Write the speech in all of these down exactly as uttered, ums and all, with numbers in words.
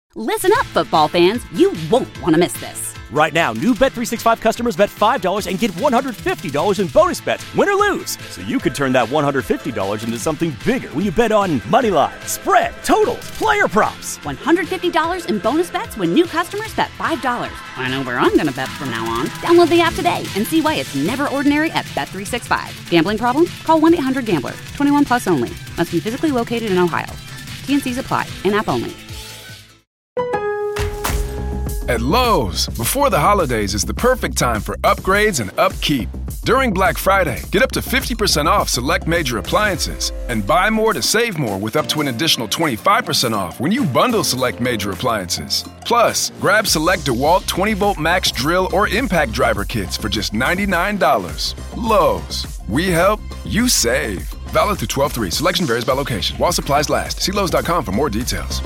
Listen up, football fans. You won't want to miss this. Right now, new Bet three sixty-five customers bet five dollars and get one hundred fifty dollars in bonus bets, win or lose. So you could turn that one hundred fifty dollars into something bigger when you bet on money line, spread, totals, player props. one hundred fifty dollars in bonus bets when new customers bet five dollars. I know where I'm going to bet from now on. Download the app today and see why it's never ordinary at Bet three sixty-five. Gambling problem? Call one eight hundred gambler. twenty-one plus only. Must be physically located in Ohio. T N Cs apply. In-app only. At Lowe's, before the holidays is the perfect time for upgrades and upkeep. During Black Friday, get up to fifty percent off select major appliances and buy more to save more with up to an additional twenty-five percent off when you bundle select major appliances. Plus, grab select DeWalt twenty volt max drill or impact driver kits for just ninety-nine dollars. Lowe's, we help, you save. Valid through twelve three. Selection varies by location. While supplies last. See Lowe's dot com for more details.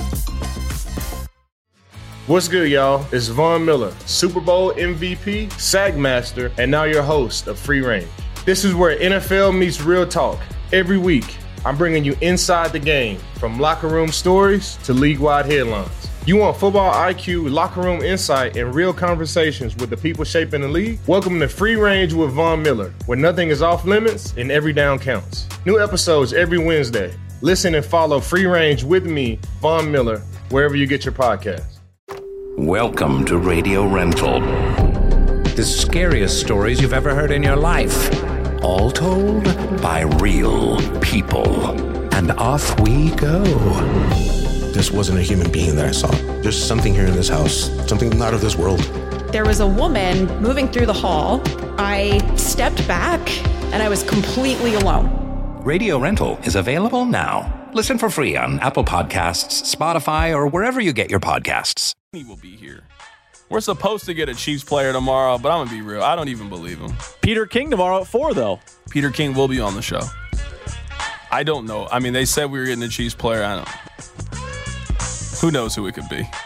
What's good, y'all? It's Von Miller, Super Bowl M V P, Sack Master, and now your host of Free Range. This is where N F L meets real talk. Every week, I'm bringing you inside the game, from locker room stories to league-wide headlines. You want football I Q, locker room insight, and real conversations with the people shaping the league? Welcome to Free Range with Von Miller, where nothing is off limits and every down counts. New episodes every Wednesday. Listen and follow Free Range with me, Von Miller, wherever you get your podcasts. Welcome to Radio Rental. The scariest stories you've ever heard in your life. All told by real people. And off we go. This wasn't a human being that I saw. There's something here in this house, something not of this world. There was a woman moving through the hall. I stepped back and I was completely alone. Radio Rental is available now. Listen for free on Apple Podcasts, Spotify, or wherever you get your podcasts. He will be here. We're supposed to get a Chiefs player tomorrow, but I'm going to be real. I don't even believe him. Peter King tomorrow at four, though. Peter King will be on the show. I don't know. I mean, they said we were getting a Chiefs player. I don't. Who knows who it could be?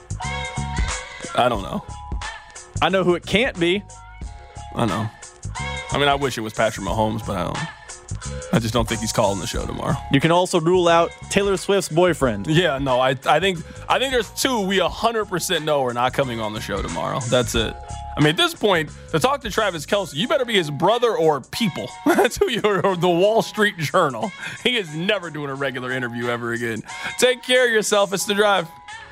I don't know. I know who it can't be. I know. I mean, I wish it was Patrick Mahomes, but I don't. I just don't think he's calling the show tomorrow. You can also rule out Taylor Swift's boyfriend. Yeah, no, I I think I think there's two we one hundred percent know are not coming on the show tomorrow. That's it. I mean, at this point, to talk to Travis Kelce, you better be his brother or people. That's who you are, or the Wall Street Journal. He is never doing a regular interview ever again. Take care of yourself. It's The Drive.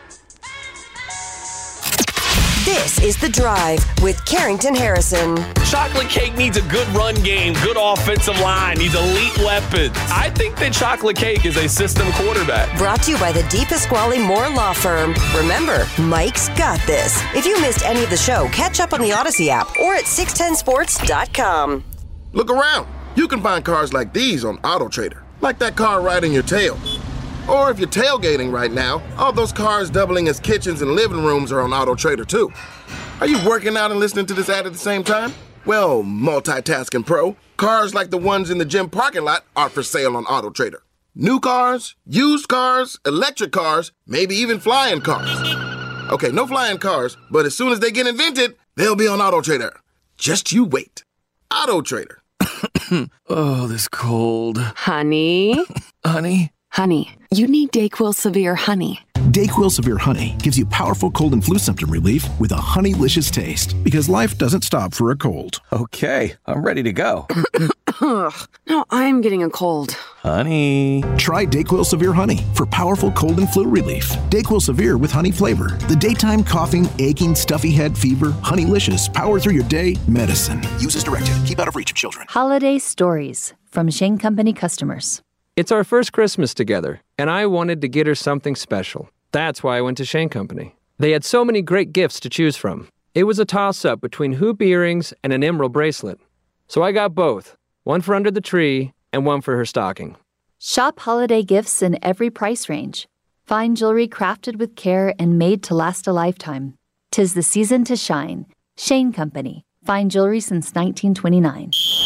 This is The Drive with Carrington Harrison. Chocolate Cake needs a good run game, good offensive line, needs elite weapons. I think that Chocolate Cake is a system quarterback. Brought to you by the DePasquale Moore Law Firm. Remember, Mike's got this. If you missed any of the show, catch up on the Odyssey app or at six ten sports dot com. Look around. You can find cars like these on AutoTrader, like that car right in your tail. Or if you're tailgating right now, all those cars doubling as kitchens and living rooms are on AutoTrader too. Are you working out and listening to this ad at the same time? Well, multitasking pro, cars like the ones in the gym parking lot are for sale on AutoTrader. New cars, used cars, electric cars, maybe even flying cars. Okay, no flying cars, but as soon as they get invented, they'll be on AutoTrader. Just you wait. AutoTrader. Oh, this cold. Honey? Honey? Honey, you need DayQuil Severe Honey. DayQuil Severe Honey gives you powerful cold and flu symptom relief with a honeylicious taste, because life doesn't stop for a cold. Okay, I'm ready to go. No, I'm getting a cold. Honey. Try DayQuil Severe Honey for powerful cold and flu relief. DayQuil Severe with honey flavor. The daytime coughing, aching, stuffy head, fever, honeylicious, power through your day medicine. Use as directed. Keep out of reach of children. Holiday Stories from Shane Company customers. It's our first Christmas together, and I wanted to get her something special. That's why I went to Shane Company. They had so many great gifts to choose from. It was a toss-up between hoop earrings and an emerald bracelet. So I got both, one for under the tree and one for her stocking. Shop holiday gifts in every price range. Fine jewelry crafted with care and made to last a lifetime. 'Tis the season to shine. Shane Company. Fine jewelry since nineteen twenty-nine.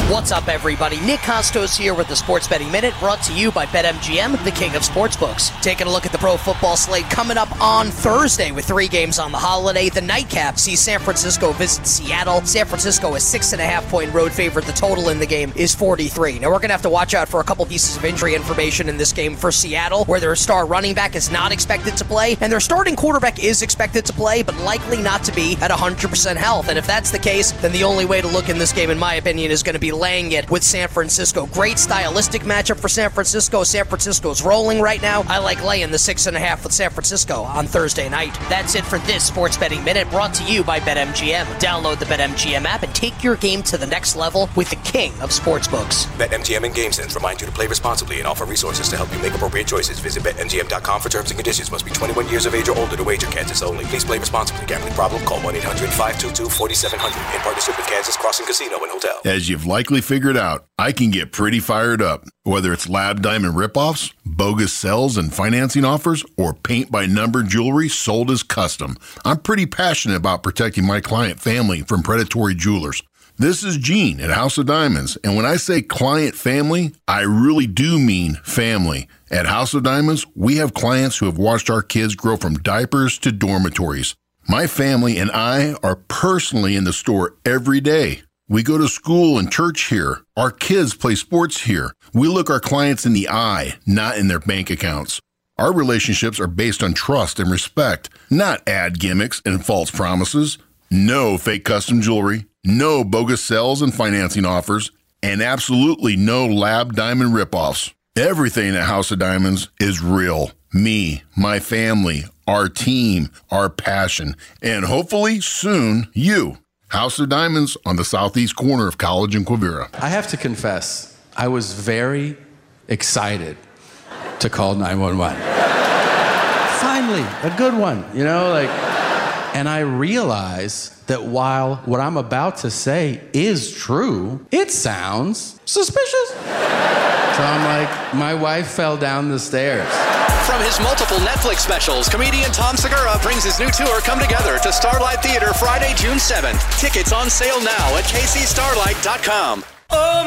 What's up, everybody? Nick Costos here with the Sports Betting Minute, brought to you by BetMGM, the king of sportsbooks. Taking a look at the pro football slate coming up on Thursday with three games on the holiday. The nightcap sees San Francisco visit Seattle. San Francisco is six and a half point road favorite. The total in the game is forty-three. Now, we're going to have to watch out for a couple pieces of injury information in this game for Seattle, where their star running back is not expected to play, and their starting quarterback is expected to play, but likely not to be at one hundred percent health. And if that's the case, then the only way to look in this game, in my opinion, is going to be laying it with San Francisco. Great stylistic matchup for San Francisco. San Francisco's rolling right now. I like laying the six and a half with San Francisco on Thursday night. That's it for this Sports Betting Minute, brought to you by BetMGM. Download the BetMGM app and take your game to the next level with the king of sportsbooks. BetMGM and GameSense remind you to play responsibly and offer resources to help you make appropriate choices. Visit Bet M G M dot com for terms and conditions. Must be twenty-one years of age or older to wager. Kansas only. Please play responsibly. Gambling problem? Call one eight hundred five two two four seven zero zero in partnership with Kansas Crossing Casino and Hotel. As you've likely figured out, I can get pretty fired up. Whether it's Lab Diamond ripoffs, bogus sells and financing offers, or paint-by-number jewelry sold as custom, I'm pretty passionate about protecting my client family from predatory jewelers. This is Gene at House of Diamonds, and when I say client family, I really do mean family. At House of Diamonds, we have clients who have watched our kids grow from diapers to dormitories. My family and I are personally in the store every day. We go to school and church here. Our kids play sports here. We look our clients in the eye, not in their bank accounts. Our relationships are based on trust and respect, not ad gimmicks and false promises. No fake custom jewelry, no bogus sales and financing offers, and absolutely no Lab Diamond ripoffs. Everything at House of Diamonds is real. Me, my family, our team, our passion, and hopefully soon, you. House of Diamonds on the southeast corner of College and Quivira. I have to confess, I was very excited to call nine one one. Finally, a good one, you know, like, and I realized that while what I'm about to say is true, it sounds suspicious. So I'm like, my wife fell down the stairs. From his multiple Netflix specials, comedian Tom Segura brings his new tour Come Together to Starlight Theater Friday, June seventh. Tickets on sale now at K C starlight dot com. Oh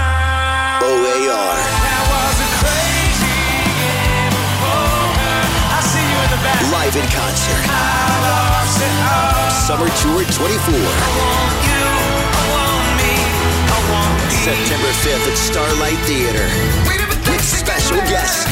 my, O A R. That was a crazy game of poker. I see you in the back. Live in concert. I lost it all. Summer Tour twenty-four. I want you, I want me, I want me. September fifth at Starlight Theater. With special guests,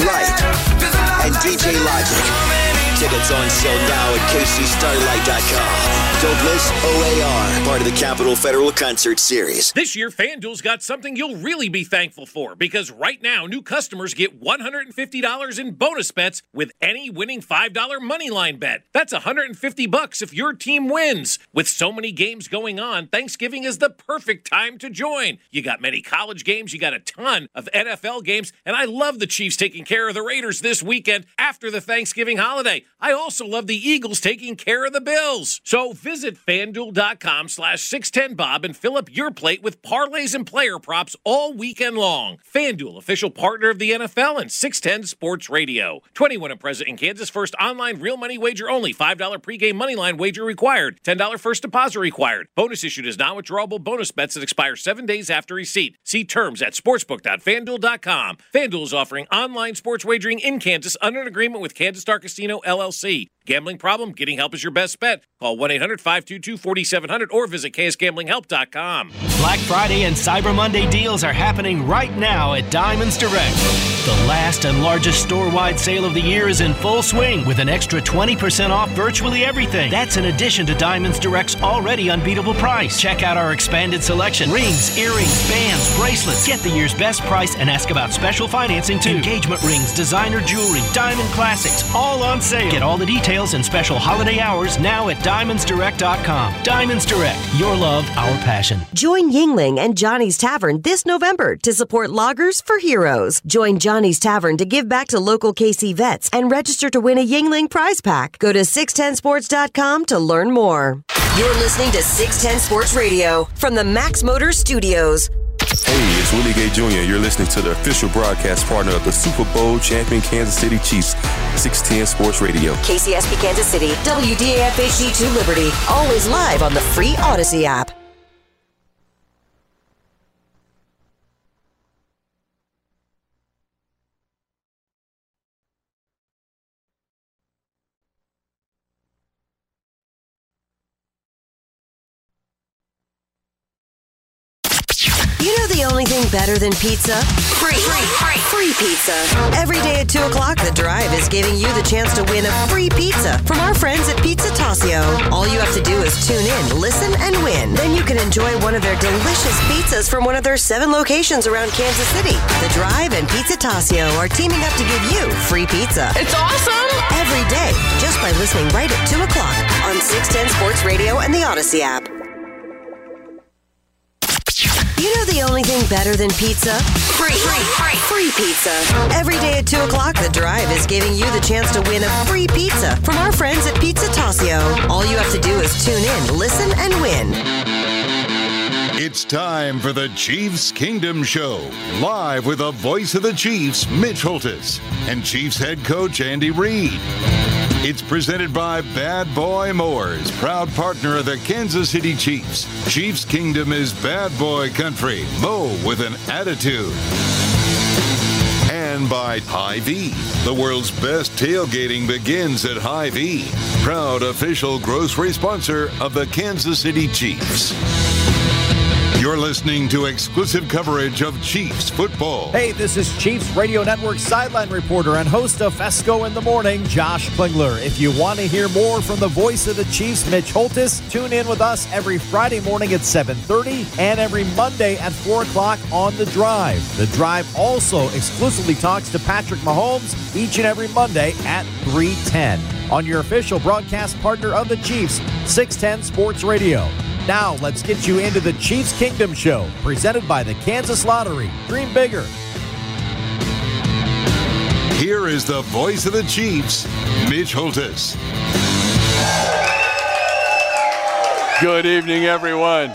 Right, and D J Logic. Tickets on sale now at K C starlight dot com. Don't miss O A R, part of the Capital Federal Concert Series. This year, FanDuel's got something you'll really be thankful for, because right now, new customers get one hundred fifty dollars in bonus bets with any winning five dollar moneyline bet. That's one hundred fifty bucks if your team wins. With so many games going on, Thanksgiving is the perfect time to join. You got many college games, you got a ton of N F L games, and I love the Chiefs taking care of the Raiders this weekend after the Thanksgiving holiday. I also love the Eagles taking care of the Bills. So visit FanDuel.com slash 610Bob and fill up your plate with parlays and player props all weekend long. FanDuel, official partner of the N F L and six ten Sports Radio. twenty-one and present in Kansas. First online real money wager only. five dollar pregame moneyline wager required. ten dollar first deposit required. Bonus issued as non-withdrawable bonus bets that expire seven days after receipt. See terms at sportsbook dot fanduel dot com. FanDuel is offering online sports wagering in Kansas under an agreement with Kansas Star Casino, L L C. Gambling problem? Getting help is your best bet. Call one eight hundred five two two four seven zero zero or visit k s gambling help dot com. Black Friday and Cyber Monday deals are happening right now at Diamonds Direct. The last and largest store-wide sale of the year is in full swing with an extra twenty percent off virtually everything. That's in addition to Diamonds Direct's already unbeatable price. Check out our expanded selection. Rings, earrings, bands, bracelets. Get the year's best price and ask about special financing too. Engagement rings, designer jewelry, diamond classics, all on sale. Get all the details and special holiday hours now at diamonds direct dot com. Diamonds Direct, your love, our passion. Join Yingling and Johnny's Tavern this November to support Loggers for Heroes. Join Johnny's Tavern to give back to local K C vets and register to win a Yingling prize pack. Go to six ten sports dot com to learn more. You're listening to six ten Sports Radio from the Max Motors Studios. Hey, it's Willie Gay Junior You're listening to the official broadcast partner of the Super Bowl champion Kansas City Chiefs, six ten Sports Radio. K C S P Kansas City, W D A F H D two Liberty. Always live on the free Odyssey app. You know the only thing better than pizza? Free. Free. Free. Free pizza. Every day at two o'clock, The Drive is giving you the chance to win a free pizza from our friends at Pizza Tasio. All you have to do is tune in, listen, and win. Then you can enjoy one of their delicious pizzas from one of their seven locations around Kansas City. The Drive and Pizza Tasio are teaming up to give you free pizza. It's awesome! Every day, just by listening right at two o'clock on six ten Sports Radio and the Odyssey app. You know the only thing better than pizza? Free. Free. Free. Free pizza. Every day at two o'clock, The Drive is giving you the chance to win a free pizza from our friends at Pizza Tasio. All you have to do is tune in, listen, and win. It's time for the Chiefs Kingdom Show, live with the voice of the Chiefs, Mitch Holthus, and Chiefs head coach Andy Reid. It's presented by Bad Boy Mowers, proud partner of the Kansas City Chiefs. Chiefs Kingdom is bad boy country. Mow with an attitude. And by Hy-Vee. The world's best tailgating begins at Hy-Vee, proud official grocery sponsor of the Kansas City Chiefs. You're listening to exclusive coverage of Chiefs football. Hey, this is Chiefs Radio Network sideline reporter and host of Fesco in the Morning, Josh Klingler. If you want to hear more from the voice of the Chiefs, Mitch Holthus, tune in with us every Friday morning at seven thirty and every Monday at four o'clock on The Drive. The Drive also exclusively talks to Patrick Mahomes each and every Monday at three ten on your official broadcast partner of the Chiefs, six ten Sports Radio. Now, let's get you into the Chiefs Kingdom Show, presented by the Kansas Lottery. Dream bigger. Here is the voice of the Chiefs, Mitch Holthus. Good evening, everyone.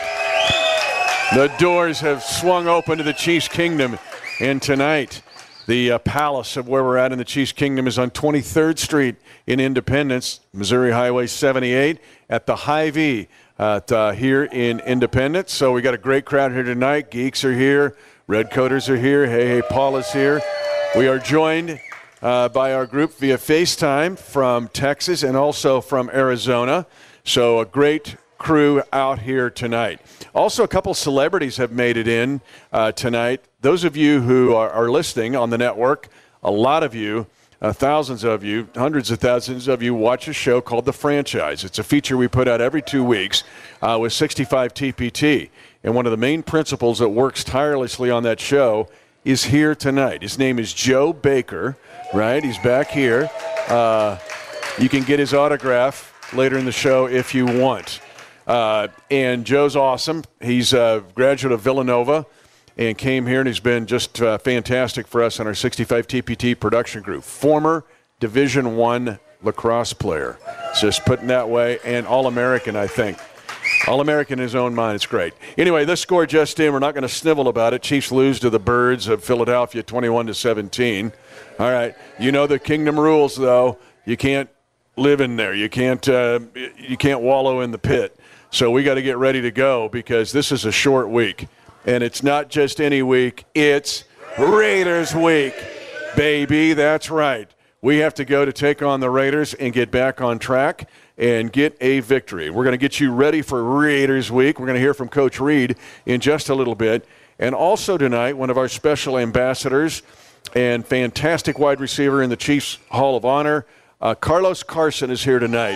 The doors have swung open to the Chiefs Kingdom, and tonight, the uh, palace of where we're at in the Chiefs Kingdom is on twenty-third Street in Independence, Missouri Highway seventy-eight, at the Hy-Vee. At, uh, here in Independence. So we got a great crowd here tonight. Geeks are here. Redcoaters are here. Hey, hey, Paul is here. We are joined uh, by our group via FaceTime from Texas and also from Arizona. So a great crew out here tonight. Also, a couple celebrities have made it in uh, tonight. Those of you who are, are listening on the network, a lot of you, Uh, thousands of you, hundreds of thousands of you watch a show called The Franchise. It's a feature we put out every two weeks uh, with sixty-five T P T. And one of the main principals that works tirelessly on that show is here tonight. His name is Joe Baker, right? He's back here. Uh, you can get his autograph later in the show if you want. Uh, and Joe's awesome. He's a graduate of Villanova and came here, and he's been just uh, fantastic for us on our sixty-five T P T production group. Former Division One lacrosse player. Just putting that way, and All-American, I think. All-American in his own mind. It's great. Anyway, this score just in. We're not going to snivel about it. Chiefs lose to the Birds of Philadelphia twenty-one to seventeen. All right. You know the Kingdom rules, though. You can't live in there. You can't, uh, you can't wallow in the pit. So we got to get ready to go because this is a short week. And it's not just any week, it's Raiders week, baby. That's right. We have to go to take on the Raiders and get back on track and get a victory. We're going to get you ready for Raiders week. We're going to hear from Coach Reid in just a little bit. And also tonight, one of our special ambassadors and fantastic wide receiver in the Chiefs Hall of Honor, uh, Carlos Carson is here tonight.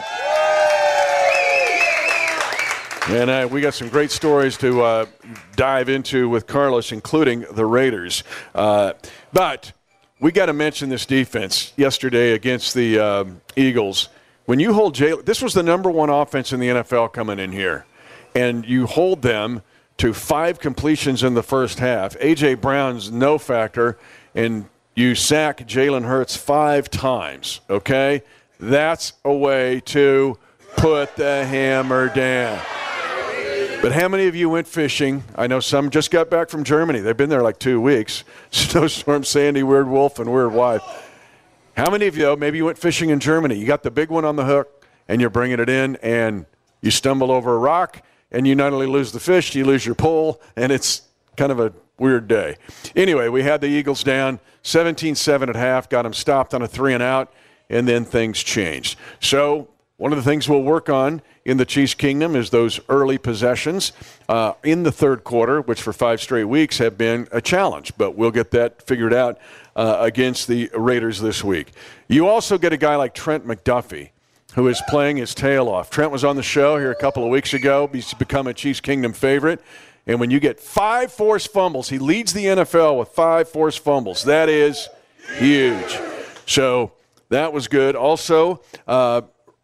And uh, we got some great stories to uh, dive into with Carlos, including the Raiders. Uh, but we got to mention this defense yesterday against the uh, Eagles. When you hold Jalen, this was the number one offense in the N F L coming in here, and you hold them to five completions in the first half. A J. Brown's no factor, and you sack Jalen Hurts five times, okay? That's a way to put the hammer down. But how many of you went fishing? I know some just got back from Germany. They've been there like two weeks. Snowstorm, Sandy, Weird Wolf, and Weird Wife. How many of you, though, maybe you went fishing in Germany. You got the big one on the hook, and you're bringing it in, and you stumble over a rock, and you not only lose the fish, you lose your pole, and it's kind of a weird day. Anyway, we had the Eagles down seventeen seven at half, got them stopped on a three and out, and then things changed. So one of the things we'll work on in the Chiefs Kingdom is those early possessions uh, in the third quarter, which for five straight weeks have been a challenge. But we'll get that figured out uh, against the Raiders this week. You also get a guy like Trent McDuffie, who is playing his tail off. Trent was on the show here a couple of weeks ago. He's become a Chiefs Kingdom favorite. And when you get five forced fumbles, he leads the N F L with five forced fumbles. That is huge. So that was good. Also, uh,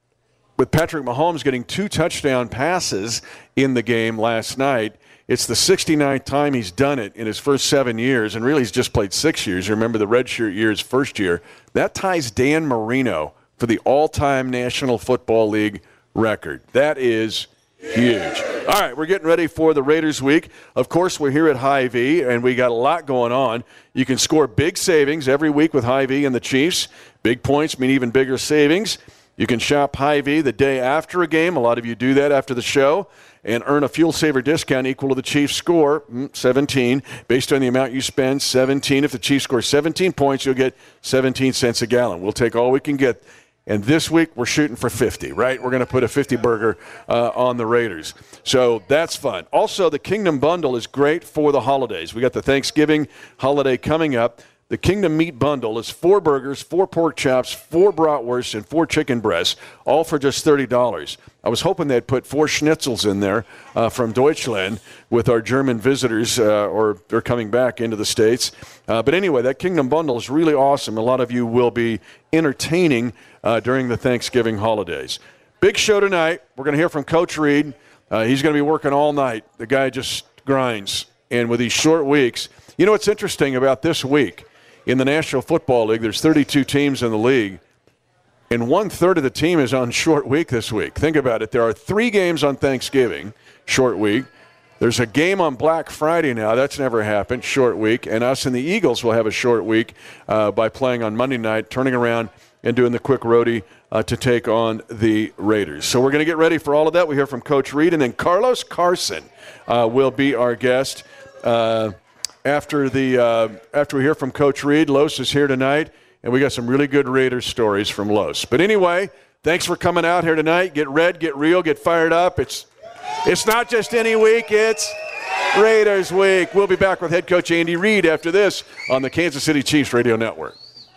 with Patrick Mahomes getting two touchdown passes in the game last night, it's the sixty-ninth time he's done it in his first seven years, and really he's just played six years. You remember the redshirt year, his first year. That ties Dan Marino for the all-time National Football League record. That is huge. All right, we're getting ready for the Raiders week. Of course, we're here at Hy-Vee, and we got a lot going on. You can score big savings every week with Hy-Vee and the Chiefs. Big points mean even bigger savings. You can shop Hy-Vee the day after a game. A lot of you do that after the show, and earn a fuel saver discount equal to the Chiefs score, seventeen, based on the amount you spend, seventeen. If the Chiefs score seventeen points, you'll get seventeen cents a gallon. We'll take all we can get. And this week, we're shooting for fifty, right? We're going to put a fifty burger uh, on the Raiders. So that's fun. Also, the Kingdom Bundle is great for the holidays. We got the Thanksgiving holiday coming up. The Kingdom Meat Bundle is four burgers, four pork chops, four bratwursts, and four chicken breasts, all for just thirty dollars. I was hoping they'd put four schnitzels in there uh, from Deutschland with our German visitors, uh, or they're coming back into the States. Uh, but anyway, that Kingdom Bundle is really awesome. A lot of you will be entertaining uh, during the Thanksgiving holidays. Big show tonight. We're going to hear from Coach Reid. Uh, he's going to be working all night. The guy just grinds. And with these short weeks, you know what's interesting about this week? In the National Football League, there's thirty-two teams in the league, and one-third of the team is on short week this week. Think about it. There are three games on Thanksgiving, short week. There's a game on Black Friday now. That's never happened, short week. And us and the Eagles will have a short week uh, by playing on Monday night, turning around and doing the quick roadie uh, to take on the Raiders. So we're going to get ready for all of that. We hear from Coach Reid, and then Carlos Carson uh, will be our guest. Uh After the uh, after we hear from Coach Reid, Los is here tonight, and we got some really good Raiders stories from Los. But anyway, thanks for coming out here tonight. Get red, get real, get fired up. It's it's not just any week, it's Raiders week. We'll be back with head coach Andy Reid after this on the Kansas City Chiefs Radio Network.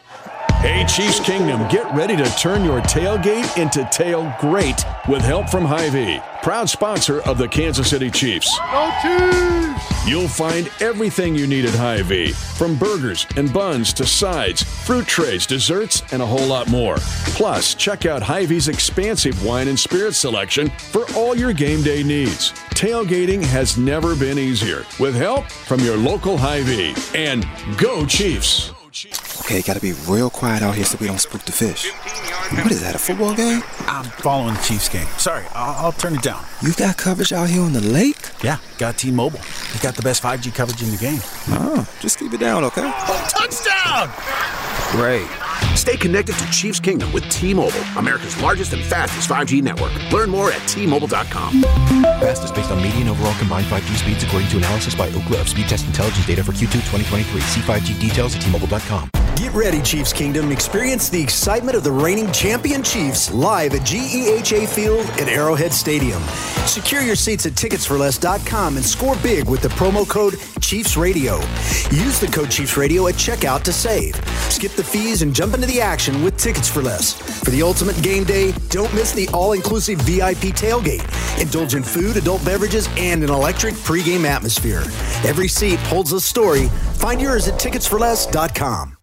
Hey, Chiefs Kingdom, get ready to turn your tailgate into tail great with help from Hy-Vee, proud sponsor of the Kansas City Chiefs. Go Chiefs! You'll find everything you need at Hy-Vee, from burgers and buns to sides, fruit trays, desserts, and a whole lot more. Plus, check out Hy-Vee's expansive wine and spirit selection for all your game day needs. Tailgating has never been easier with help from your local Hy-Vee. And go Chiefs! Okay, gotta be real quiet out here so we don't spook the fish. What is that, a football game? I'm following the Chiefs game. Sorry, I'll, I'll turn it down. You got coverage out here on the lake? Yeah, got T-Mobile. We got the best five G coverage in the game. Oh, just keep it down, okay? Touchdown! Great. Stay connected to Chiefs Kingdom with T-Mobile, America's largest and fastest five G network. Learn more at T Mobile dot com. Fastest based on median overall combined five G speeds according to analysis by Ookla of Speed Test Intelligence data for Q two twenty twenty-three. See five G details at T Mobile dot com. Get ready, Chiefs Kingdom. Experience the excitement of the reigning champion Chiefs live at G E H A Field at Arrowhead Stadium. Secure your seats at tickets for less dot com and score big with the promo code Chiefs Radio. Use the code Chiefs Radio at checkout to save. Skip the fees and jump into the action with Tickets for Less. For the ultimate game day, don't miss the all-inclusive V I P tailgate. Indulge in food, adult beverages, and an electric pregame atmosphere. Every seat holds a story. Find yours at tickets for less dot com.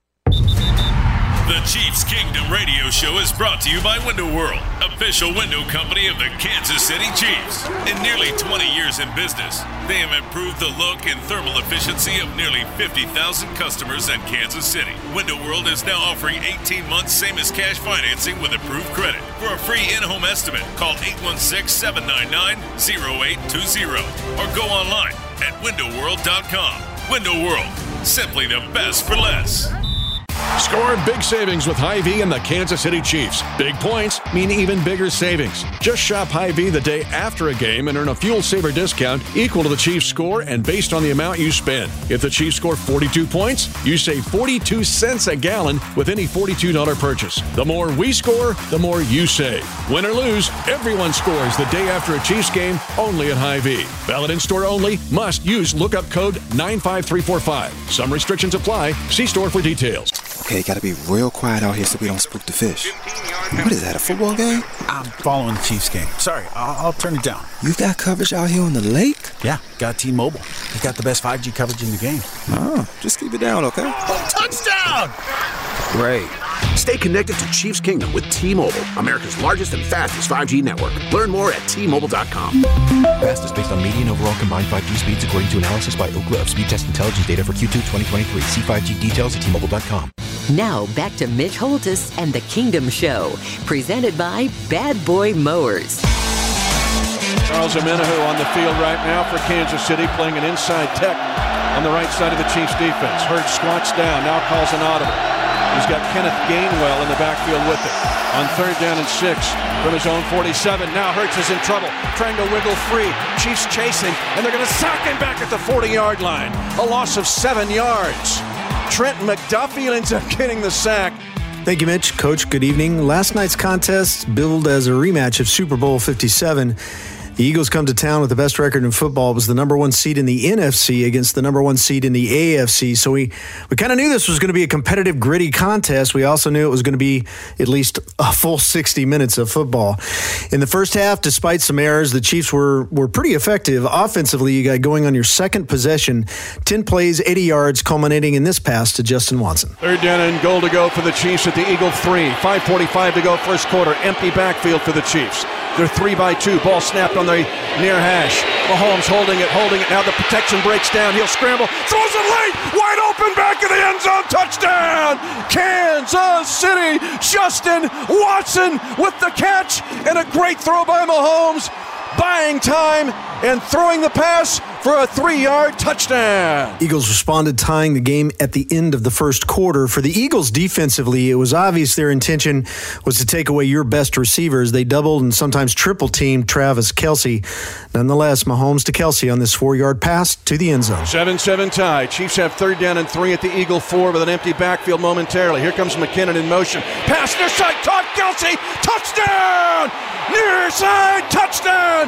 The Chiefs Kingdom radio show is brought to you by Window World, official window company of the Kansas City Chiefs. In nearly twenty years in business, they have improved the look and thermal efficiency of nearly fifty thousand customers in Kansas City. Window World is now offering eighteen months same as cash financing with approved credit. For a free in-home estimate, call eight one six, seven nine nine, zero eight two zero or go online at window world dot com. Window World, simply the best for less. Score big savings with Hy-Vee and the Kansas City Chiefs. Big points mean even bigger savings. Just shop Hy-Vee the day after a game and earn a fuel saver discount equal to the Chiefs score and based on the amount you spend. If the Chiefs score forty-two points, you save forty-two cents a gallon with any forty-two dollars purchase. The more we score, the more you save. Win or lose, everyone scores the day after a Chiefs game only at Hy-Vee. Valid in-store only. Must use lookup code nine five three four five. Some restrictions apply. See store for details. Okay, gotta be real quiet out here so we don't spook the fish. What is that, a football game? I'm following the Chiefs game. Sorry, I'll, I'll turn it down. You've got coverage out here on the lake? Yeah, got T-Mobile. They've got the best five G coverage in the game. Oh, just keep it down, okay? Touchdown! Great. Stay connected to Chiefs Kingdom with T-Mobile, America's largest and fastest five G network. Learn more at T Mobile dot com. Fastest based on median overall combined five G speeds according to analysis by Ookla of Speed Test Intelligence data for Q two twenty twenty-three. See five G details at T Mobile dot com. Now back to Mitch Holthus and the Kingdom Show, presented by Bad Boy Mowers. Charles Omenihu on the field right now for Kansas City, playing an inside tech on the right side of the Chiefs defense. Hurts squats down, now calls an audible. He's got Kenneth Gainwell in the backfield with it. On third down and six from his own forty-seven. Now Hurts is in trouble, trying to wiggle free. Chiefs chasing, and they're going to sack him back at the forty-yard line. A loss of seven yards. Trent McDuffie ends up getting the sack. Thank you, Mitch. Coach, good evening. Last night's contest billed as a rematch of Super Bowl fifty-seven. The Eagles come to town with the best record in football. It was the number one seed in the N F C against the number one seed in the A F C. So we, we kind of knew this was going to be a competitive, gritty contest. We also knew it was going to be at least a full sixty minutes of football. In the first half, despite some errors, the Chiefs were, were pretty effective. Offensively, you got going on your second possession. ten plays, eighty yards, culminating in this pass to Justin Watson. Third down and goal to go for the Chiefs at the Eagle three. five forty-five to go first quarter. Empty backfield for the Chiefs. They're three by two. Ball snapped on the near hash. Mahomes holding it, holding it. Now the protection breaks down. He'll scramble. Throws it late. Wide open back of the end zone. Touchdown. Kansas City. Justin Watson with the catch. And a great throw by Mahomes. Buying time and throwing the pass for a three-yard touchdown. Eagles responded, tying the game at the end of the first quarter. For the Eagles defensively, it was obvious their intention was to take away your best receivers. They doubled and sometimes triple-teamed Travis Kelce. Nonetheless, Mahomes to Kelce on this four-yard pass to the end zone. seven seven tie. Chiefs have third down and three at the Eagle four with an empty backfield momentarily. Here comes McKinnon in motion. Pass near side, caught Kelce. Touchdown! Near side, touchdown!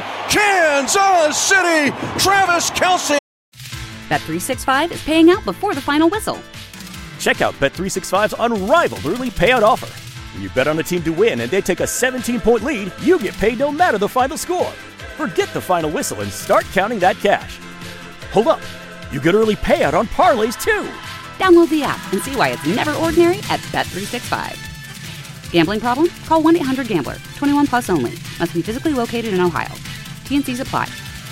Kansas City, Travis Kelce. Bet three sixty-five is paying out before the final whistle. Check out Bet three sixty-five's unrivaled early payout offer. When you bet on a team to win and they take a seventeen-point lead, you get paid no matter the final score. Forget the final whistle and start counting that cash. Hold up, you get early payout on parlays too. Download the app and see why it's never ordinary at Bet three sixty-five. Gambling problem? Call one eight hundred gambler. twenty-one plus only. Must be physically located in Ohio. T N Cs apply.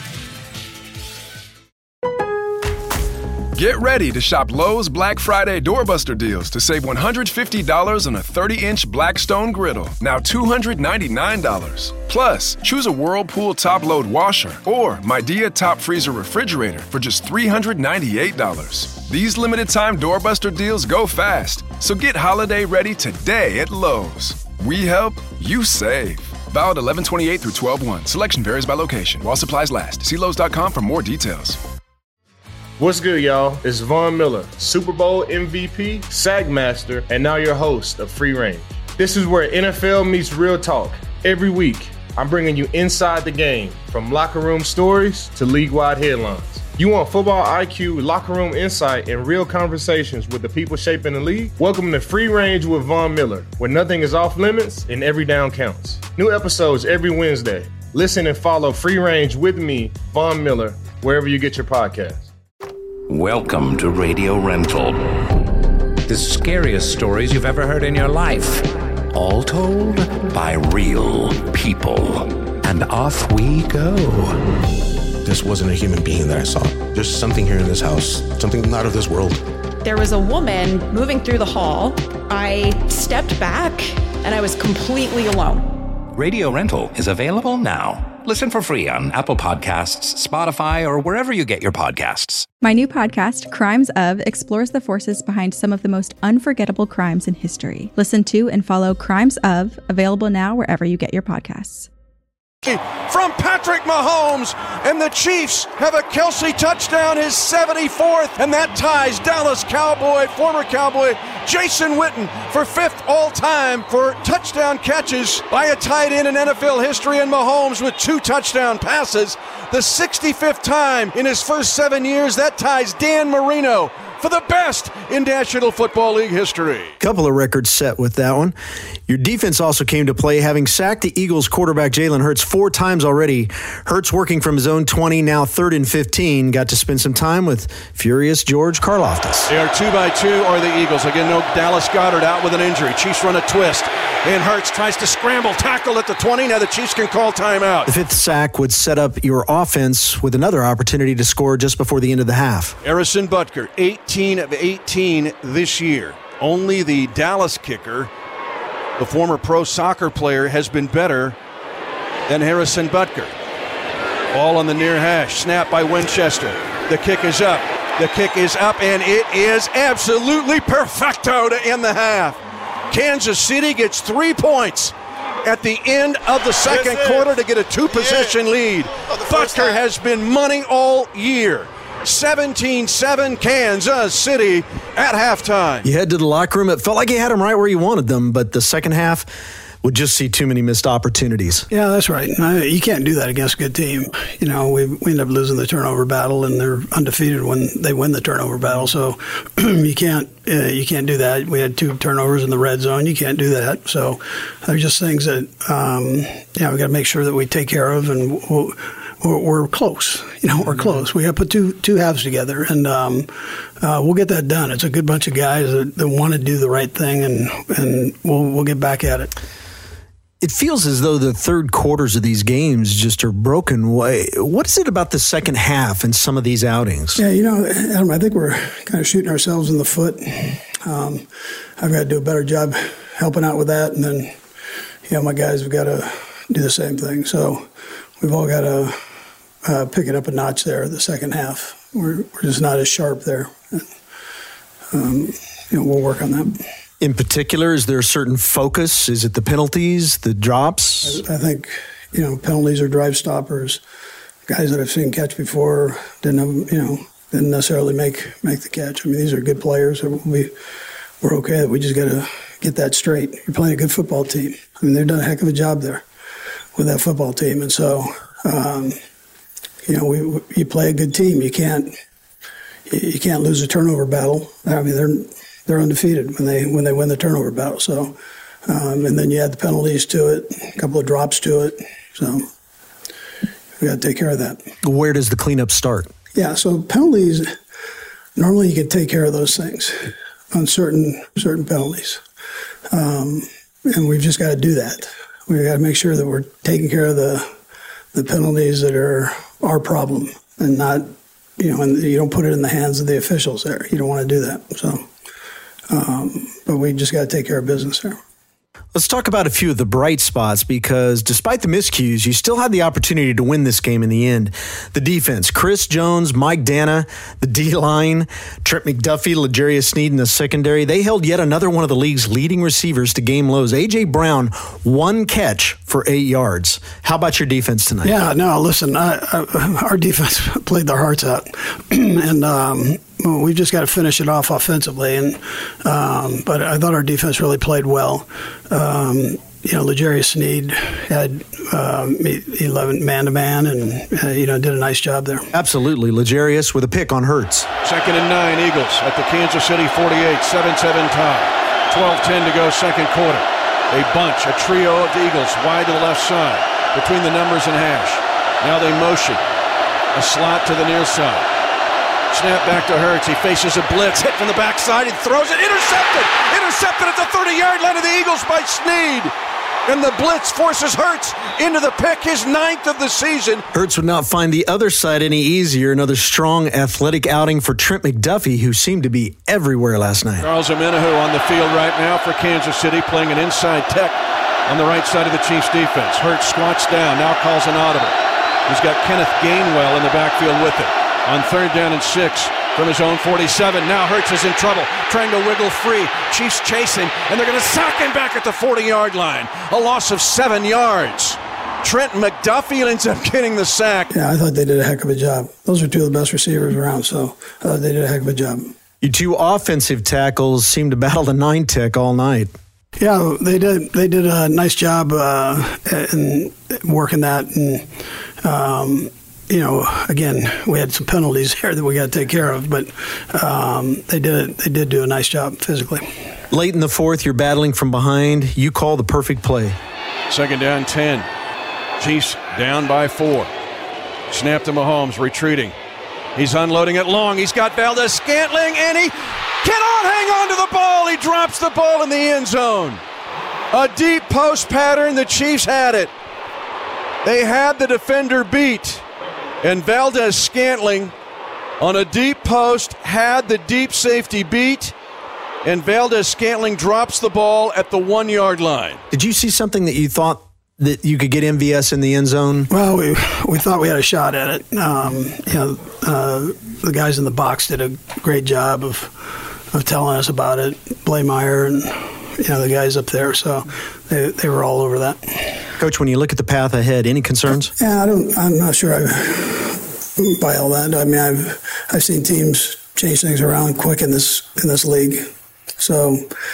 Get ready to shop Lowe's Black Friday Doorbuster deals to save one hundred fifty dollars on a thirty-inch Blackstone griddle, now two hundred ninety-nine dollars. Plus, choose a Whirlpool top-load washer or Midea top freezer refrigerator for just three hundred ninety-eight dollars. These limited-time Doorbuster deals go fast, so get holiday ready today at Lowe's. We help, you save. Valid eleven twenty-eight through twelve one. Selection varies by location. While supplies last. See Lowe's dot com for more details. What's good, y'all? It's Von Miller, Super Bowl M V P, Sack Master, and now your host of Free Range. This is where N F L meets real talk. Every week, I'm bringing you inside the game, from locker room stories to league-wide headlines. You want football I Q, locker room insight, and real conversations with the people shaping the league? Welcome to Free Range with Von Miller, where nothing is off limits and every down counts. New episodes every Wednesday. Listen and follow Free Range with me, Von Miller, wherever you get your podcasts. Welcome to Radio Rental. The scariest stories you've ever heard in your life. All told by real people. And off we go. This wasn't a human being that I saw. There's something here in this house, something not of this world. There was a woman moving through the hall. I stepped back and I was completely alone. Radio Rental is available now. Listen for free on Apple Podcasts, Spotify, or wherever you get your podcasts. My new podcast, Crimes Of, explores the forces behind some of the most unforgettable crimes in history. Listen to and follow Crimes Of, available now wherever you get your podcasts. From Patrick Mahomes, and the Chiefs have a Kelce touchdown, his seventy-fourth, and that ties Dallas Cowboy, former Cowboy Jason Witten for fifth all-time for touchdown catches by a tight end in N F L history, and Mahomes with two touchdown passes. The sixty-fifth time in his first seven years, that ties Dan Marino for the best in National Football League history. Couple of records set with that one. Your defense also came to play, having sacked the Eagles quarterback Jalen Hurts four times already. Hurts working from his own twenty, now third and fifteen. Got to spend some time with furious George Karlaftis. They are two by two, or the Eagles. Again, no Dallas Goedert out with an injury. Chiefs run a twist, and Hurts tries to scramble, tackle at the twenty. Now the Chiefs can call timeout. The fifth sack would set up your offense with another opportunity to score just before the end of the half. Harrison Butker, eighteen of eighteen this year. Only the Dallas kicker, the former pro soccer player, has been better than Harrison Butker. Ball on the near hash. Snap by Winchester. The kick is up. The kick is up, and it is absolutely perfecto to end the half. Kansas City gets three points at the end of the second quarter to get a two-possession yeah. lead. Oh, Butker has been money all year. seventeen seven Kansas City at halftime. You head to the locker room. It felt like you had them right where you wanted them, but the second half would just see too many missed opportunities. Yeah, that's right. You can't do that against a good team. You know, we, we end up losing the turnover battle, and they're undefeated when they win the turnover battle. So you can't uh, you can't do that. We had two turnovers in the red zone. You can't do that. So they're just things that um, yeah, we got to make sure that we take care of, and we'll, we're, we're close. You know, we're close. We got to put two two halves together, and um, uh, we'll get that done. It's a good bunch of guys that, that want to do the right thing, and and we'll we'll get back at it. It feels as though the third quarters of these games just are broken. What is it about the second half in some of these outings? Yeah, you know, Adam, I think we're kind of shooting ourselves in the foot. Um, I've got to do a better job helping out with that, and then, you know, my guys have got to do the same thing. So we've all got to uh, pick it up a notch there the second half. We're, we're just not as sharp there. Um, you know, we'll work on that. In particular, is there a certain focus? Is it the penalties, the drops? I think, you know, penalties are drive stoppers. Guys that I've seen catch before didn't, you know, didn't necessarily make make the catch. I mean, these are good players. We, we're okay. We just got to get that straight. You're playing a good football team. I mean, they've done a heck of a job there with that football team. And so, um, you know, we, we you play a good team. You can't you can't lose a turnover battle. I mean, they're They're undefeated when they when they win the turnover battle. So, um, and then you add the penalties to it, a couple of drops to it. So, we got to take care of that. Where does the cleanup start? Yeah, so penalties. Normally, you can take care of those things on certain certain penalties, um, and we've just got to do that. We've got to make sure that we're taking care of the the penalties that are our problem, and not, you know, and you don't put it in the hands of the officials there. You don't want to do that. So. Um, but we just got to take care of business here. Let's talk about a few of the bright spots, because despite the miscues, you still had the opportunity to win this game in the end. The defense, Chris Jones, Mike Dana, the D-line, Trent McDuffie, L'Jarius Sneed in the secondary, they held yet another one of the league's leading receivers to game lows. A J. Brown, one catch for eight yards. How about your defense tonight? Yeah, no, listen, I, I, our defense played their hearts out. and um, we've just got to finish it off offensively. And um, but I thought our defense really played well. Um, you know, L'Jarius Sneed had um, eleven man-to-man and, uh, you know, did a nice job there. Absolutely. L'Jarius with a pick on Hurts. Second and nine, Eagles at the Kansas City forty-eight, seven seven tie. twelve ten to go, second quarter. A bunch, a trio of the Eagles wide to the left side between the numbers and hash. Now they motion. A slot to the near side. Snap back to Hurts. He faces a blitz. Hit from the backside and throws it. Intercepted! Intercepted at the thirty-yard line of the Eagles by Sneed. And the blitz forces Hurts into the pick, his ninth of the season. Hurts would not find the other side any easier. Another strong, athletic outing for Trent McDuffie, who seemed to be everywhere last night. Charles Omenihu on the field right now for Kansas City, playing an inside tech on the right side of the Chiefs defense. Hurts squats down, now calls an audible. He's got Kenneth Gainwell in the backfield with him. On third down and six from his own forty-seven. Now Hurts is in trouble, trying to wiggle free. Chiefs chasing, and they're going to sock him back at the forty-yard line. A loss of seven yards. Trent McDuffie ends up getting the sack. Yeah, I thought they did a heck of a job. Those are two of the best receivers around, so I thought they did a heck of a job. Your two offensive tackles seemed to battle the nine tech all night. Yeah, they did. They did a nice job uh, in working that, and um, you know, again, we had some penalties here that we got to take care of, but um, they did. They did do a nice job physically. Late in the fourth, you're battling from behind. You call the perfect play. Second down, ten. Chiefs down by four. Snap to Mahomes, retreating. He's unloading it long. He's got Valdez Scantling, and he cannot hang on to the ball. He drops the ball in the end zone. A deep post pattern. The Chiefs had it. They had the defender beat. And Valdez Scantling on a deep post had the deep safety beat. And Valdez Scantling drops the ball at the one-yard line. Did you see something that you thought that you could get M V S in the end zone? Well, we we thought we had a shot at it. Um, you know, uh, the guys in the box did a great job of of telling us about it. Blameyer and you know the guys up there, so they they were all over that. Coach, when you look at the path ahead, any concerns? Yeah, I don't. I'm not sure I buy all that. I mean, I've I've seen teams change things around quick in this in this league, so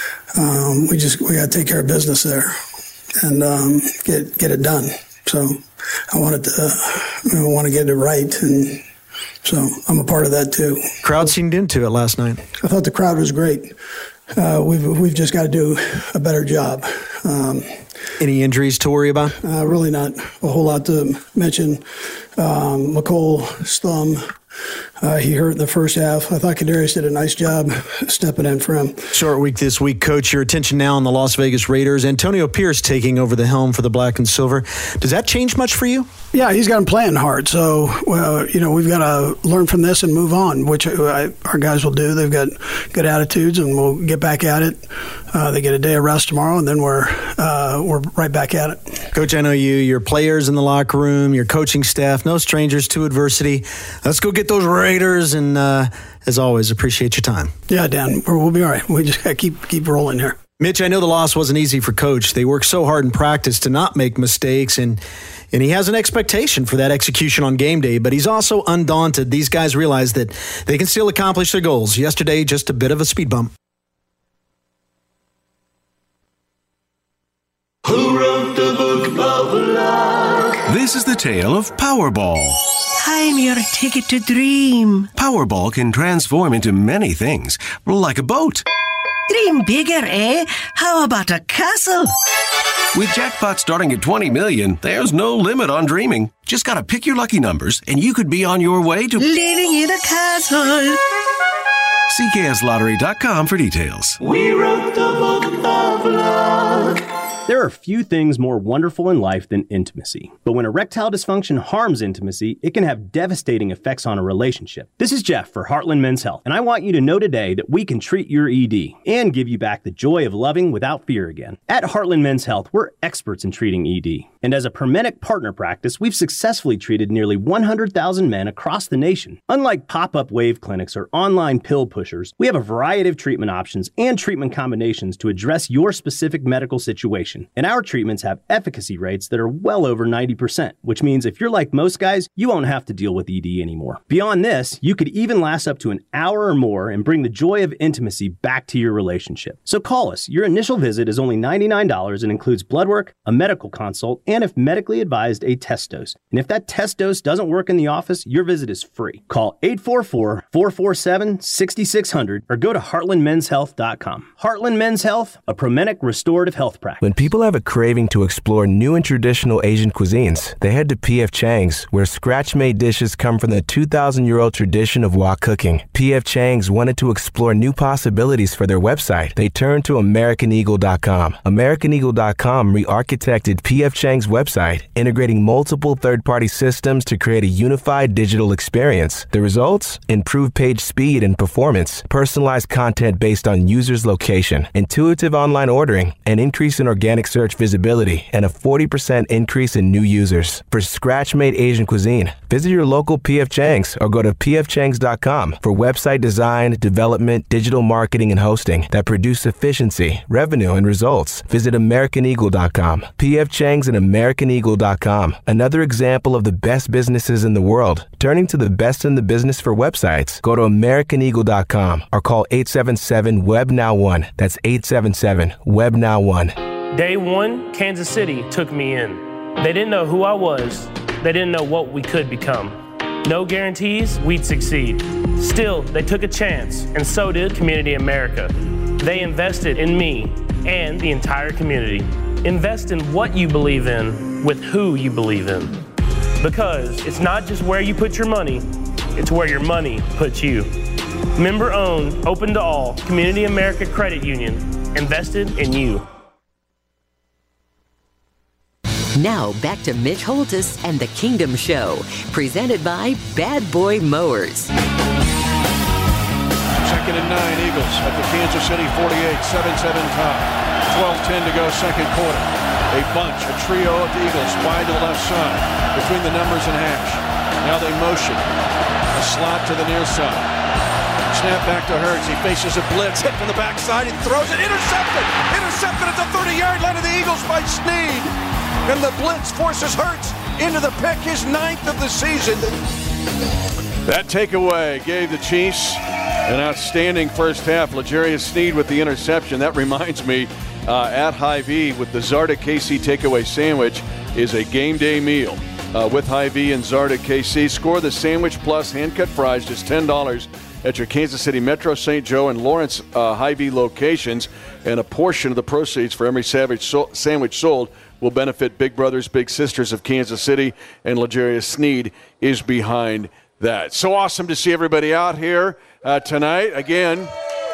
um, we just we got to take care of business there. And um, get get it done. So I wanted to, I want to get it right, and so I'm a part of that too. Crowd seemed into it last night. I thought the crowd was great. Uh, we've we've just got to do a better job. Um, Any injuries to worry about? Uh, really not a whole lot to mention. Um, McColl's thumb. Uh, he hurt in the first half. I thought Kadarius did a nice job stepping in for him. Short week this week, Coach. Your attention now on the Las Vegas Raiders. Antonio Pierce taking over the helm for the black and silver. Does that change much for you? Yeah, he's got him playing hard. So, uh, you know, we've got to learn from this and move on, which I, our guys will do. They've got good attitudes, and we'll get back at it. Uh, they get a day of rest tomorrow, and then we're uh, we're right back at it. Coach, I know you, your players in the locker room, your coaching staff, no strangers to adversity. Let's go get those Raiders, and uh, as always, appreciate your time. Yeah, Dan, we'll be all right. We just got to keep keep rolling here. Mitch, I know the loss wasn't easy for Coach. They worked so hard in practice to not make mistakes, and and he has an expectation for that execution on game day, but he's also undaunted. These guys realize that they can still accomplish their goals. Yesterday, just a bit of a speed bump. Who wrote the book of luck? This is the tale of Powerball. I'm your ticket to dream. Powerball can transform into many things, like a boat. Dream bigger, eh? How about a castle? With jackpots starting at twenty million dollars, there's no limit on dreaming. Just gotta pick your lucky numbers, and you could be on your way to living in a castle. C K S lottery dot com for details. We wrote the book of luck. There are few things more wonderful in life than intimacy. But when erectile dysfunction harms intimacy, it can have devastating effects on a relationship. This is Jeff for Heartland Men's Health, and I want you to know today that we can treat your E D and give you back the joy of loving without fear again. At Heartland Men's Health, we're experts in treating E D. And as a Permenic partner practice, we've successfully treated nearly one hundred thousand men across the nation. Unlike pop-up wave clinics or online pill pushers, we have a variety of treatment options and treatment combinations to address your specific medical situation. And our treatments have efficacy rates that are well over ninety percent, which means if you're like most guys, you won't have to deal with E D anymore. Beyond this, you could even last up to an hour or more and bring the joy of intimacy back to your relationship. So call us. Your initial visit is only ninety-nine dollars and includes blood work, a medical consult, and if medically advised, a test dose. And if that test dose doesn't work in the office, your visit is free. Call eight four four, four four seven, six six zero zero or go to heartland men's health dot com. Heartland Men's Health, a Promenic restorative health practice. When people have a craving to explore new and traditional Asian cuisines, they head to P F Chang's, where scratch-made dishes come from the two thousand year old tradition of wok cooking. P F Chang's wanted to explore new possibilities for their website. They turned to American Eagle dot com. American Eagle dot com re-architected P F Chang's website, integrating multiple third-party systems to create a unified digital experience. The results? Improved page speed and performance, personalized content based on users' location, intuitive online ordering, an increase in organic organic search visibility and a forty percent increase in new users. For scratch-made Asian cuisine, visit your local P F Chang's or go to p f changs dot com for website design, development, digital marketing, and hosting that produce efficiency, revenue, and results. Visit american eagle dot com. P F Chang's and american eagle dot com. Another example of the best businesses in the world. Turning to the best in the business for websites, go to american eagle dot com or call eight seven seven, W E B, N O W one. That's eight seven seven, W E B, N O W one. Day one, Kansas City took me in. They didn't know who I was. They didn't know what we could become. No guarantees we'd succeed. Still, they took a chance, and so did Community America. They invested in me and the entire community. Invest in what you believe in with who you believe in. Because it's not just where you put your money, it's where your money puts you. Member-owned, open to all, Community America Credit Union, invested in you. Now back to Mitch Holthus and the Kingdom Show, presented by Bad Boy Mowers. Second and nine, Eagles at the Kansas City forty-eight, seven seven tie. twelve ten to go, second quarter. A bunch, a trio of the Eagles wide to the left side, between the numbers and hash. Now they motion. A slot to the near side. Snap back to Hurts. He faces a blitz, hit from the backside, and throws it. Intercepted! Intercepted at the thirty-yard line of the Eagles by Snead. And the blitz forces Hurts into the pick, his ninth of the season. That takeaway gave the Chiefs an outstanding first half. L'Jarius Sneed with the interception. That reminds me, uh, at Hy-Vee with the Zarda K C takeaway sandwich is a game day meal uh, with Hy-Vee and Zarda K C. Score the sandwich plus hand-cut fries, just ten dollars at your Kansas City, Metro, Saint Joe, and Lawrence uh, Hy-Vee locations. And a portion of the proceeds for every savage so- sandwich sold will benefit Big Brothers Big Sisters of Kansas City, and L'Jarius Sneed is behind that. So awesome to see everybody out here uh, tonight again.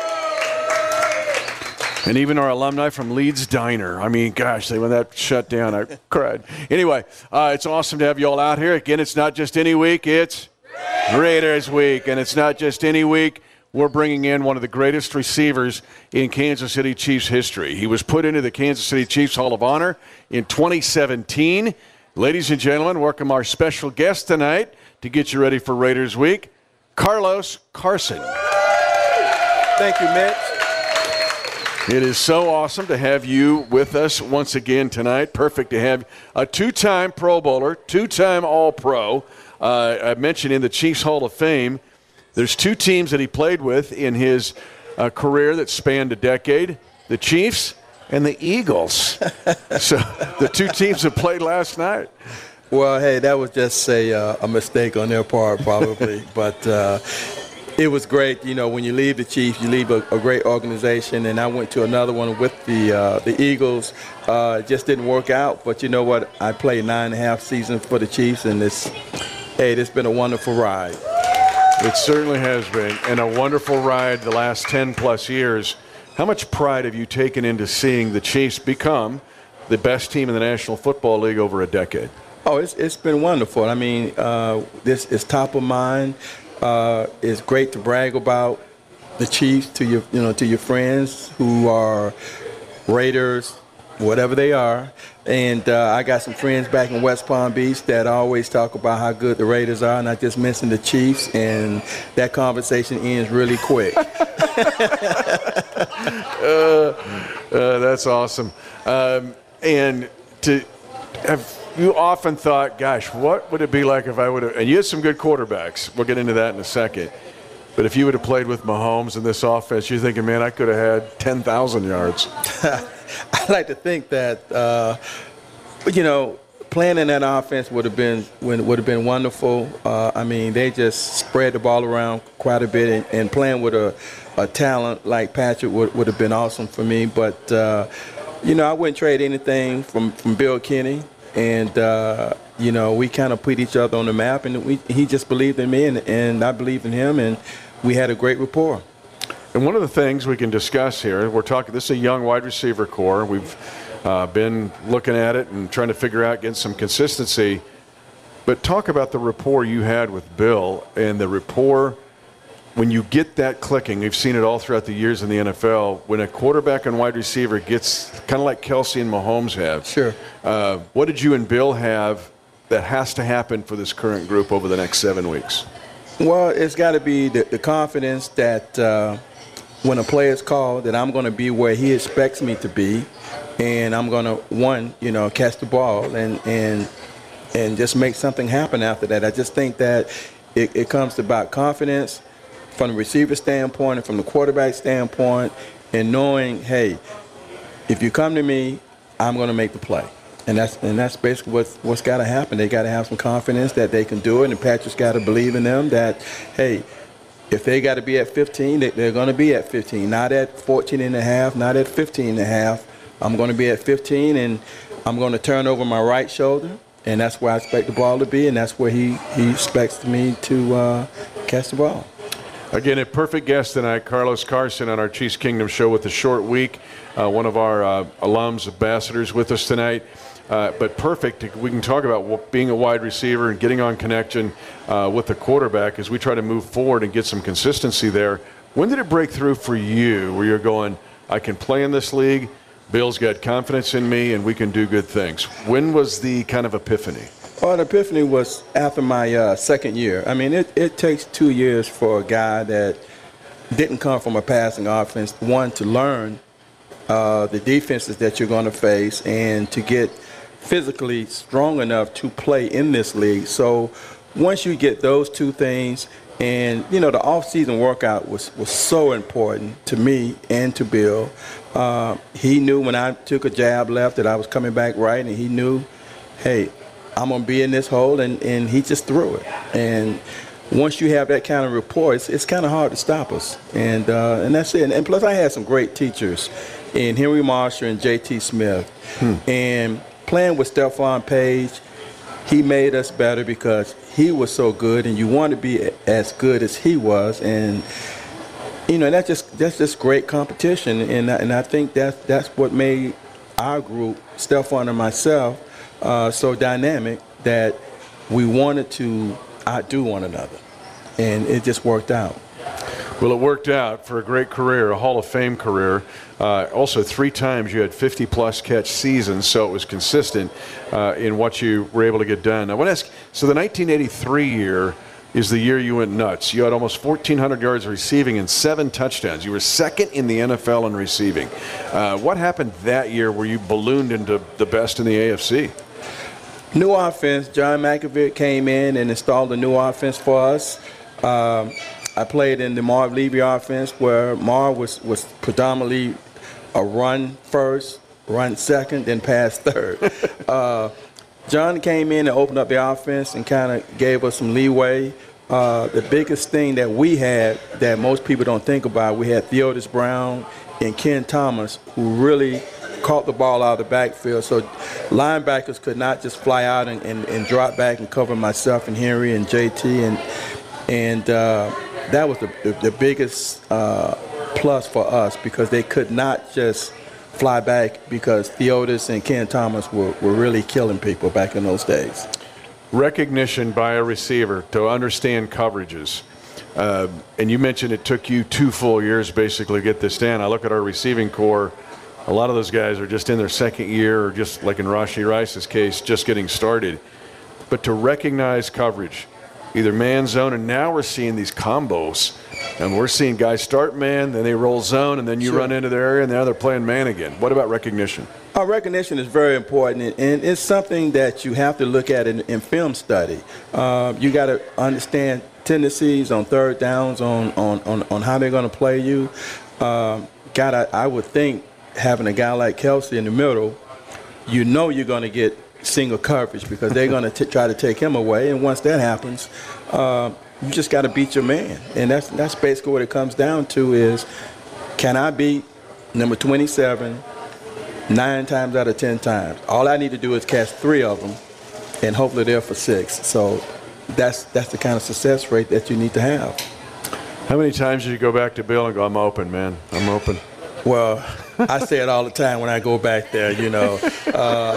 And even our alumni from Leeds Diner. I mean, gosh, they when that shut down, I cried. Anyway, uh, it's awesome to have you all out here. Again, it's not just any week, it's Raiders week. And it's not just any week. We're bringing in one of the greatest receivers in Kansas City Chiefs history. He was put into the Kansas City Chiefs Hall of Honor in twenty seventeen. Ladies and gentlemen, welcome our special guest tonight to get you ready for Raiders week, Carlos Carson. Thank you, Mitch. It is so awesome to have you with us once again tonight. Perfect to have a two-time Pro Bowler, two-time All-Pro. Uh, I mentioned in the Chiefs Hall of Fame, there's two teams that he played with in his uh, career that spanned a decade, the Chiefs and the Eagles. So the two teams that played last night. Well, hey, that was just a, uh, a mistake on their part probably, but uh, it was great. You know, when you leave the Chiefs, you leave a, a great organization, and I went to another one with the uh, the Eagles. Uh, it just didn't work out, but you know what? I played nine and a half seasons for the Chiefs, and it's, hey, it's been a wonderful ride. It certainly has been, and a wonderful ride the last ten plus years. How much pride have you taken into seeing the Chiefs become the best team in the National Football League over a decade? Oh, it's it's been wonderful. I mean, uh, this is top of mind. Uh, it's great to brag about the Chiefs to your you know to your friends who are Raiders, whatever they are. And uh, I got some friends back in West Palm Beach that always talk about how good the Raiders are, and I just mentioned the Chiefs, and that conversation ends really quick. uh, uh, that's awesome. Um, and to have you often thought, gosh, what would it be like if I would have – and you had some good quarterbacks. We'll get into that in a second. But if you would have played with Mahomes in this offense, you're thinking, man, I could have had ten thousand yards. I like to think that, uh, you know, playing in that offense would have been would have been wonderful. Uh, I mean, they just spread the ball around quite a bit, and, and playing with a, a talent like Patrick would, would have been awesome for me. But, uh, you know, I wouldn't trade anything from, from Bill Kenny. And, uh, you know, we kind of put each other on the map, and we, he just believed in me, and, and I believed in him, and we had a great rapport. And one of the things we can discuss here, we're talking, this is a young wide receiver core. We've uh, been looking at it and trying to figure out, getting some consistency. But talk about the rapport you had with Bill and the rapport when you get that clicking, we've seen it all throughout the years in the N F L, when a quarterback and wide receiver gets kind of like Kelsey and Mahomes have. Sure. Uh, what did you and Bill have that has to happen for this current group over the next seven weeks? Well, it's got to be the, the confidence that uh, when a player is called, that I'm going to be where he expects me to be, and I'm going to, one, you know, catch the ball and and and just make something happen after that. I just think that it, it comes about confidence from the receiver standpoint and from the quarterback standpoint, and knowing, hey, if you come to me, I'm going to make the play. And that's and that's basically what's, what's got to happen. They got to have some confidence that they can do it, and Patrick's got to believe in them that, hey, if they got to be at fifteen, they, they're going to be at fifteen, not at fourteen and a half, not at fifteen and a half. I'm going to be at fifteen, and I'm going to turn over my right shoulder, and that's where I expect the ball to be, and that's where he, he expects me to uh, catch the ball. Again, a perfect guest tonight, Carlos Carson on our Chiefs Kingdom show with the short week. Uh, one of our uh, alums, ambassadors with us tonight. Uh, but perfect, we can talk about being a wide receiver and getting on connection uh, with the quarterback as we try to move forward and get some consistency there. When did it break through for you where you're going, I can play in this league, Bill's got confidence in me, and we can do good things? When was the kind of epiphany? Well, the epiphany was after my uh, second year. I mean, it, it takes two years for a guy that didn't come from a passing offense, one, to learn uh, the defenses that you're going to face and to get physically strong enough to play in this league. So once you get those two things, and, you know, the off-season workout was, was so important to me and to Bill. Uh, he knew when I took a jab left that I was coming back right, and he knew, hey, I'm going to be in this hole, and, and he just threw it. And once you have that kind of rapport, it's, it's kind of hard to stop us. And uh, and that's it. And, and plus I had some great teachers in Henry Marshall and J T Smith. Hmm. And playing with Stephon Page, he made us better because he was so good, and you want to be as good as he was. And, you know, that's just that's just great competition. And, and I think that's, that's what made our group, Stephon and myself, uh, so dynamic that we wanted to outdo one another. And it just worked out. Well, it worked out for a great career, a Hall of Fame career. Uh, also, three times you had fifty-plus catch seasons, so it was consistent uh, in what you were able to get done. I want to ask, so the nineteen eighty-three year is the year you went nuts. You had almost fourteen hundred yards receiving and seven touchdowns. You were second in the N F L in receiving. Uh, what happened that year where you ballooned into the best in the A F C? New offense. John McAvick came in and installed a new offense for us. Um, I played in the Marv Levy offense, where Marv was, was predominantly a run first, run second, then pass third. uh, John came in and opened up the offense and kind of gave us some leeway. Uh, the biggest thing that we had that most people don't think about, we had Theodis Brown and Ken Thomas, who really caught the ball out of the backfield. So linebackers could not just fly out and, and, and drop back and cover myself and Henry and J T. And, and uh, that was the, the, the biggest uh, plus for us, because they could not just fly back, because Theodis and Ken Thomas were, were really killing people back in those days. Recognition by a receiver to understand coverages. Uh, and you mentioned it took you two full years basically to get this down. I look at our receiving core. A lot of those guys are just in their second year, or just like in Rashee Rice's case, just getting started. But to recognize coverage, either man, zone, and now we're seeing these combos. And we're seeing guys start man, then they roll zone, and then you sure. run into their area, and now they're playing man again. What about recognition? Uh, recognition is very important, and it's something that you have to look at in, in film study. Uh, you got to understand tendencies on third downs, on, on, on, on how they're going to play you. Uh, God, I, I would think having a guy like Kelsey in the middle, you know you're going to get single coverage, because they're going to try to take him away. And once that happens, uh, you just got to beat your man. And that's that's basically what it comes down to is, can I beat number twenty-seven nine times out of ten times? All I need to do is catch three of them, and hopefully they're for six. So that's that's the kind of success rate that you need to have. How many times did you go back to Bill and go, I'm open, man, I'm open? Well, I say it all the time when I go back there, you know. Uh,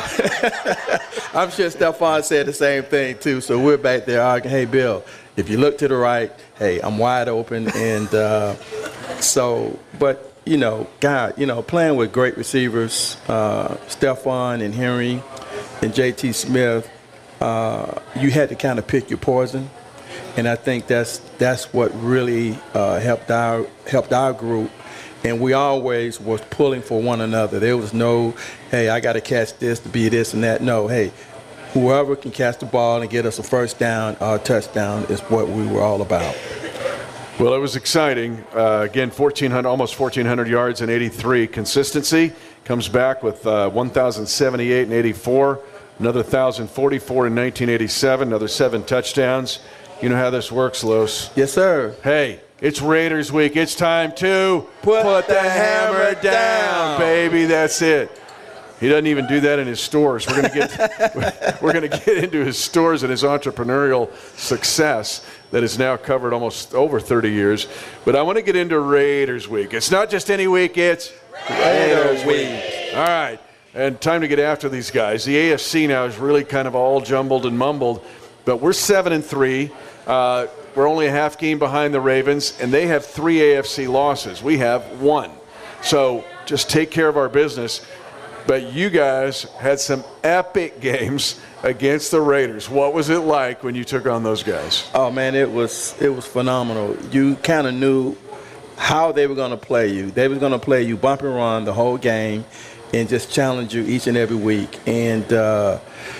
I'm sure Stephon said the same thing, too. So we're back there arguing, hey, Bill, if you look to the right, hey, I'm wide open. And uh, so, but, you know, God, you know, playing with great receivers, uh, Stephon and Henry and J T Smith, uh, you had to kind of pick your poison. And I think that's that's what really uh, helped our helped our group. And we always was pulling for one another. There was no, hey, I got to catch this to be this and that. No, hey, whoever can catch the ball and get us a first down or a touchdown is what we were all about. Well, it was exciting. Uh, again, fourteen hundred, almost fourteen hundred yards in eighty-three. Consistency comes back with uh, one thousand seventy-eight in eighty-four, another one thousand forty-four in nineteen eighty-seven, another seven touchdowns. You know how this works, Los. Yes, sir. Hey, it's Raiders week. It's time to put, put the, the hammer, hammer down. down, baby. That's it. He doesn't even do that in his stores. We're going to get we're going to get into his stores and his entrepreneurial success that is now covered almost over thirty years. But I want to get into Raiders week. It's not just any week, it's Raiders week. All right. And time to get after these guys. The A F C now is really kind of all jumbled and mumbled, but we're seven and three. Uh, we're only a half game behind the Ravens, and they have three A F C losses. We have one. So just take care of our business. But you guys had some epic games against the Raiders. What was it like when you took on those guys? Oh, man, it was it was phenomenal. You kind of knew how they were going to play you. They were going to play you bump and run the whole game and just challenge you each and every week. And uh,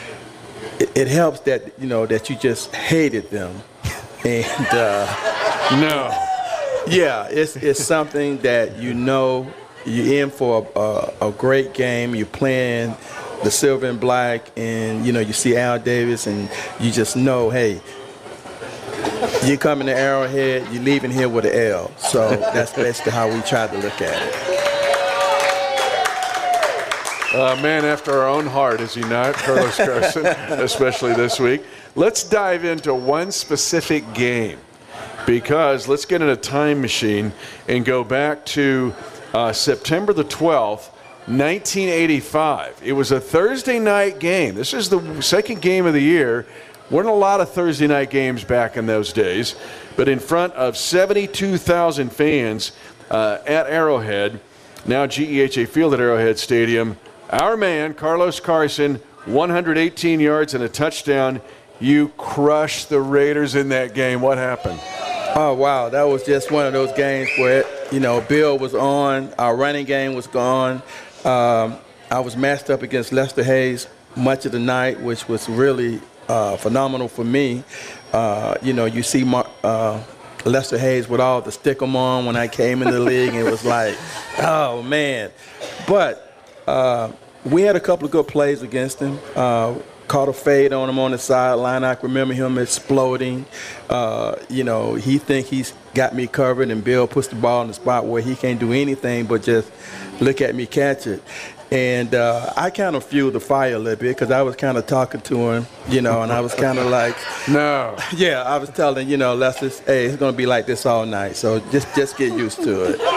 it, it helps that, you know, that you just hated them. And uh, no. Yeah, it's it's something that you know you're in for a, a, a great game. You're playing the silver and black, and you know you see Al Davis, and you just know, hey, you're coming to Arrowhead, you're leaving here with an L. So that's basically how we try to look at it. A man after our own heart, is he not, Carlos Carson, especially this week. Let's dive into one specific game, because let's get in a time machine and go back to Uh, September the twelfth, nineteen eighty-five. It was a Thursday night game. This is the second game of the year. Weren't a lot of Thursday night games back in those days, but in front of seventy-two thousand fans uh, at Arrowhead, now G E H A Field at Arrowhead Stadium. Our man, Carlos Carson, one hundred eighteen yards and a touchdown. You crushed the Raiders in that game. What happened? Oh, wow. That was just one of those games where, you know, Bill was on, our running game was gone. Um, I was matched up against Lester Hayes much of the night, which was really uh, phenomenal for me. Uh, you know, you see Mar- uh, Lester Hayes with all the stick-em on when I came in the league, and it was like, oh, man. But uh, we had a couple of good plays against him. Uh, Caught a fade on him on the sideline. I can remember him exploding. Uh, you know, he think he's got me covered, and Bill puts the ball in the spot where he can't do anything but just look at me catch it. And uh, I kind of fueled the fire a little bit because I was kind of talking to him, you know, and I was kind of like, no. Yeah, I was telling, you know, Lester, hey, it's going to be like this all night, so just, just get used to it.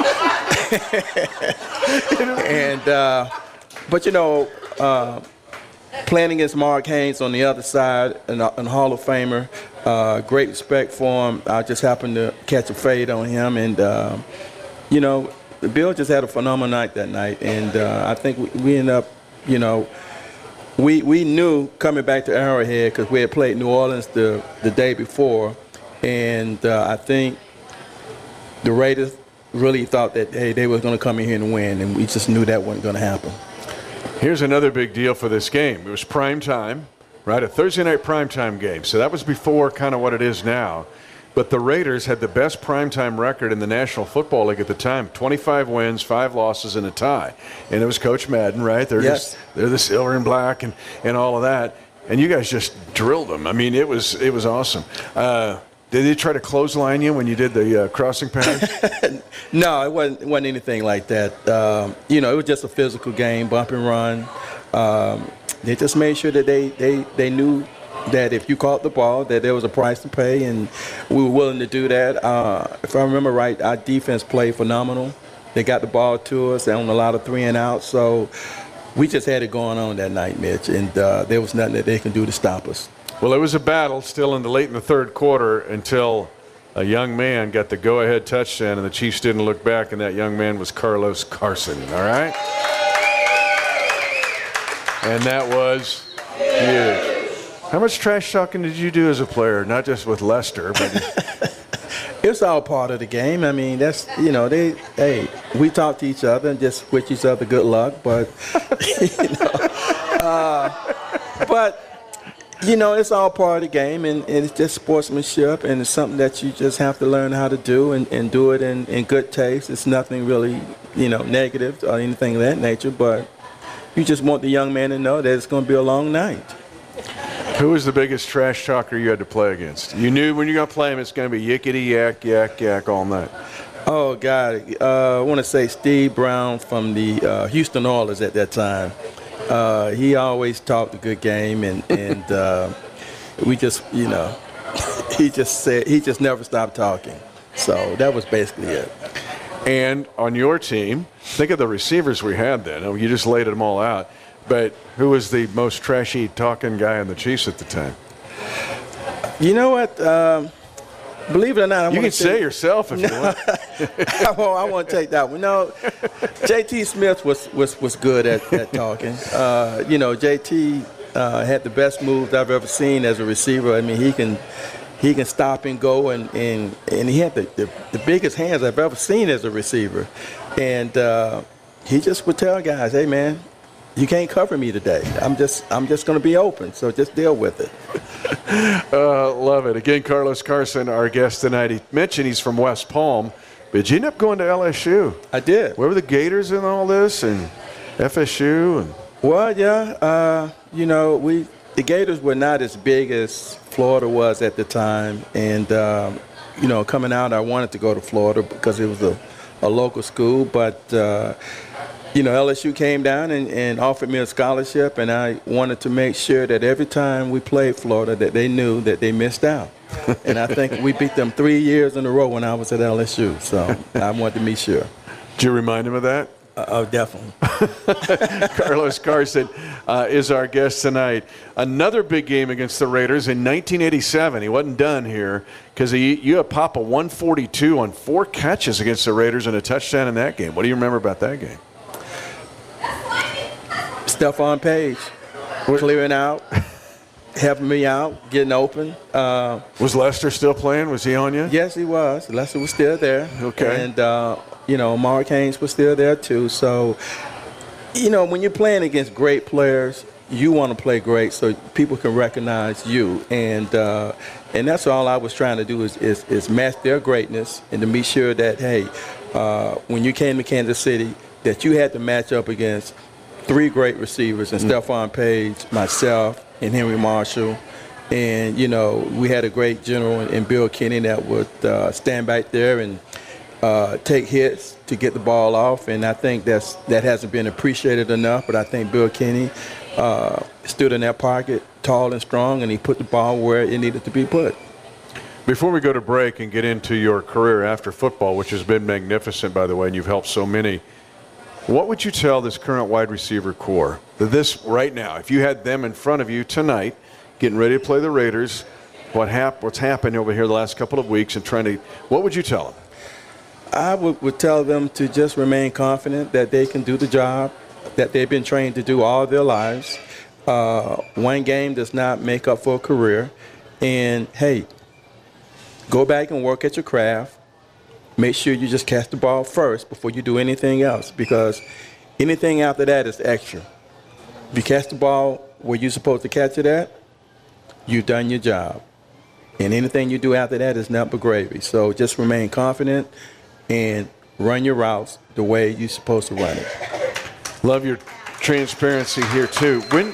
and, uh, but, you know, uh, playing against Mark Haynes on the other side, and a Hall of Famer, uh, great respect for him. I just happened to catch a fade on him, and uh, you know, Bill just had a phenomenal night that night, and uh, I think we, we ended up, you know, we we knew coming back to Arrowhead because we had played New Orleans the the day before, and uh, I think the Raiders really thought that hey they were going to come in here and win, and we just knew that wasn't going to happen. Here's another big deal for this game. It was prime time, right? A Thursday night primetime game. So that was before kind of what it is now. But the Raiders had the best primetime record in the National Football League at the time. twenty-five wins, five losses, and a tie. And it was Coach Madden, right? They're yes. just they're the silver and black and, and all of that. And you guys just drilled them. I mean, it was it was awesome. Uh, Did they try to clothesline you when you did the uh, crossing pattern? No, it wasn't, it wasn't anything like that. Um, you know, it was just a physical game, bump and run. Um, they just made sure that they, they, they knew that if you caught the ball, that there was a price to pay, and we were willing to do that. Uh, if I remember right, our defense played phenomenal. They got the ball to us on a lot of three and outs, so we just had it going on that night, Mitch, and uh, there was nothing that they can do to stop us. Well, it was a battle still in the late in the third quarter until a young man got the go-ahead touchdown, and the Chiefs didn't look back, and that young man was Carlos Carson, all right? And that was huge. How much trash talking did you do as a player, not just with Lester, but... It's all part of the game. I mean, that's, you know, they, hey, we talk to each other and just wish each other good luck, but, you know, uh, but, you know, it's all part of the game, and, and it's just sportsmanship, and it's something that you just have to learn how to do and, and do it in, in good taste. It's nothing really, you know, negative or anything of that nature, but you just want the young man to know that it's going to be a long night. Who was the biggest trash talker you had to play against? You knew when you're going to play him, it's going to be yickety, yak, yak, yak all night. Oh, God. Uh, I want to say Steve Brown from the uh, Houston Oilers at that time. Uh, he always talked a good game, and, and uh, we just, you know, he just said, he just never stopped talking. So that was basically it. And on your team, think of the receivers we had then. Oh, you just laid them all out. But who was the most trashy talking guy in the Chiefs at the time? You know what? Um, believe it or not, I you can say take, yourself if no, you want. I, won't, I won't take that one. No, J T Smith was was, was good at, at talking. Uh, you know, J T uh, had the best moves I've ever seen as a receiver. I mean, he can he can stop and go, and and, and he had the, the, the biggest hands I've ever seen as a receiver. And uh, he just would tell guys, "Hey, man, you can't cover me today. I'm just I'm just going to be open, so just deal with it." uh, love it. Again, Carlos Carson, our guest tonight. He mentioned he's from West Palm, but you ended up going to L S U. I did. Where were the Gators in all this, and F S U? And well, yeah, uh, you know, we the Gators were not as big as Florida was at the time, and um, you know, coming out, I wanted to go to Florida because it was a, a local school, but. Uh, You know, L S U came down and, and offered me a scholarship, and I wanted to make sure that every time we played Florida that they knew that they missed out. And I think we beat them three years in a row when I was at L S U, so I wanted to be sure. Did you remind him of that? Uh, oh, definitely. Carlos Carson uh, is our guest tonight. Another big game against the Raiders in nineteen eighty-seven. He wasn't done here because you had Papa one forty-two on four catches against the Raiders and a touchdown in that game. What do you remember about that game? Stephon Page clearing out, helping me out, getting open. Uh, was Lester still playing? Was he on you? Yes, he was. Lester was still there. Okay. And, uh, you know, Mark Haynes was still there, too. So, you know, when you're playing against great players, you want to play great so people can recognize you. And uh, and that's all I was trying to do is, is, is match their greatness and to be sure that, hey, uh, when you came to Kansas City, that you had to match up against three great receivers, and mm. Stephon Page, myself, and Henry Marshall. And, you know, we had a great general in Bill Kenny that would uh, stand back there and uh, take hits to get the ball off. And I think that's that hasn't been appreciated enough, but I think Bill Kenny uh, stood in that pocket tall and strong, and he put the ball where it needed to be put. Before we go to break and get into your career after football, which has been magnificent, by the way, and you've helped so many, what would you tell this current wide receiver core, that this right now, if you had them in front of you tonight, getting ready to play the Raiders, what hap- what's happened over here the last couple of weeks and trying to, what would you tell them? I would, would tell them to just remain confident that they can do the job that they've been trained to do all their lives. Uh, one game does not make up for a career. And, hey, go back and work at your craft. Make sure you just catch the ball first before you do anything else, because anything after that is extra. If you catch the ball where you're supposed to catch it at, you've done your job. And anything you do after that is nothing but gravy. So just remain confident and run your routes the way you're supposed to run it. Love your transparency here, too. When,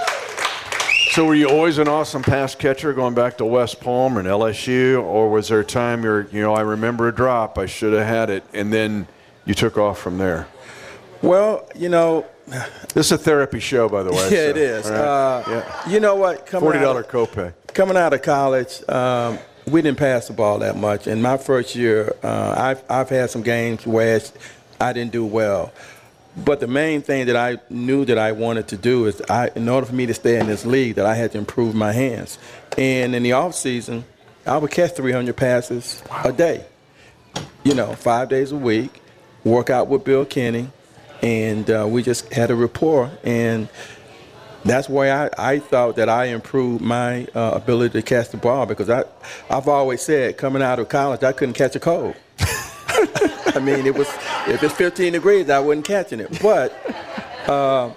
so were you always an awesome pass catcher going back to West Palm and L S U, or was there a time you're, you know, I remember a drop, I should have had it, and then you took off from there? Well, you know. This is a therapy show, by the way. Yeah, so, it is. right. Uh, yeah. You know what? Coming forty dollars out of, copay. Coming out of college, um, we didn't pass the ball that much. In my first year, uh, I've, I've had some games where I didn't do well. But the main thing that I knew that I wanted to do is, I, in order for me to stay in this league, that I had to improve my hands. And in the off season, I would catch three hundred passes a day. You know, five days a week, work out with Bill Kenny, and uh, we just had a rapport. And that's why I, I thought that I improved my uh, ability to catch the ball, because I, I've always said, coming out of college, I couldn't catch a cold. I mean, it was, if it's fifteen degrees, I wasn't catching it. But, uh,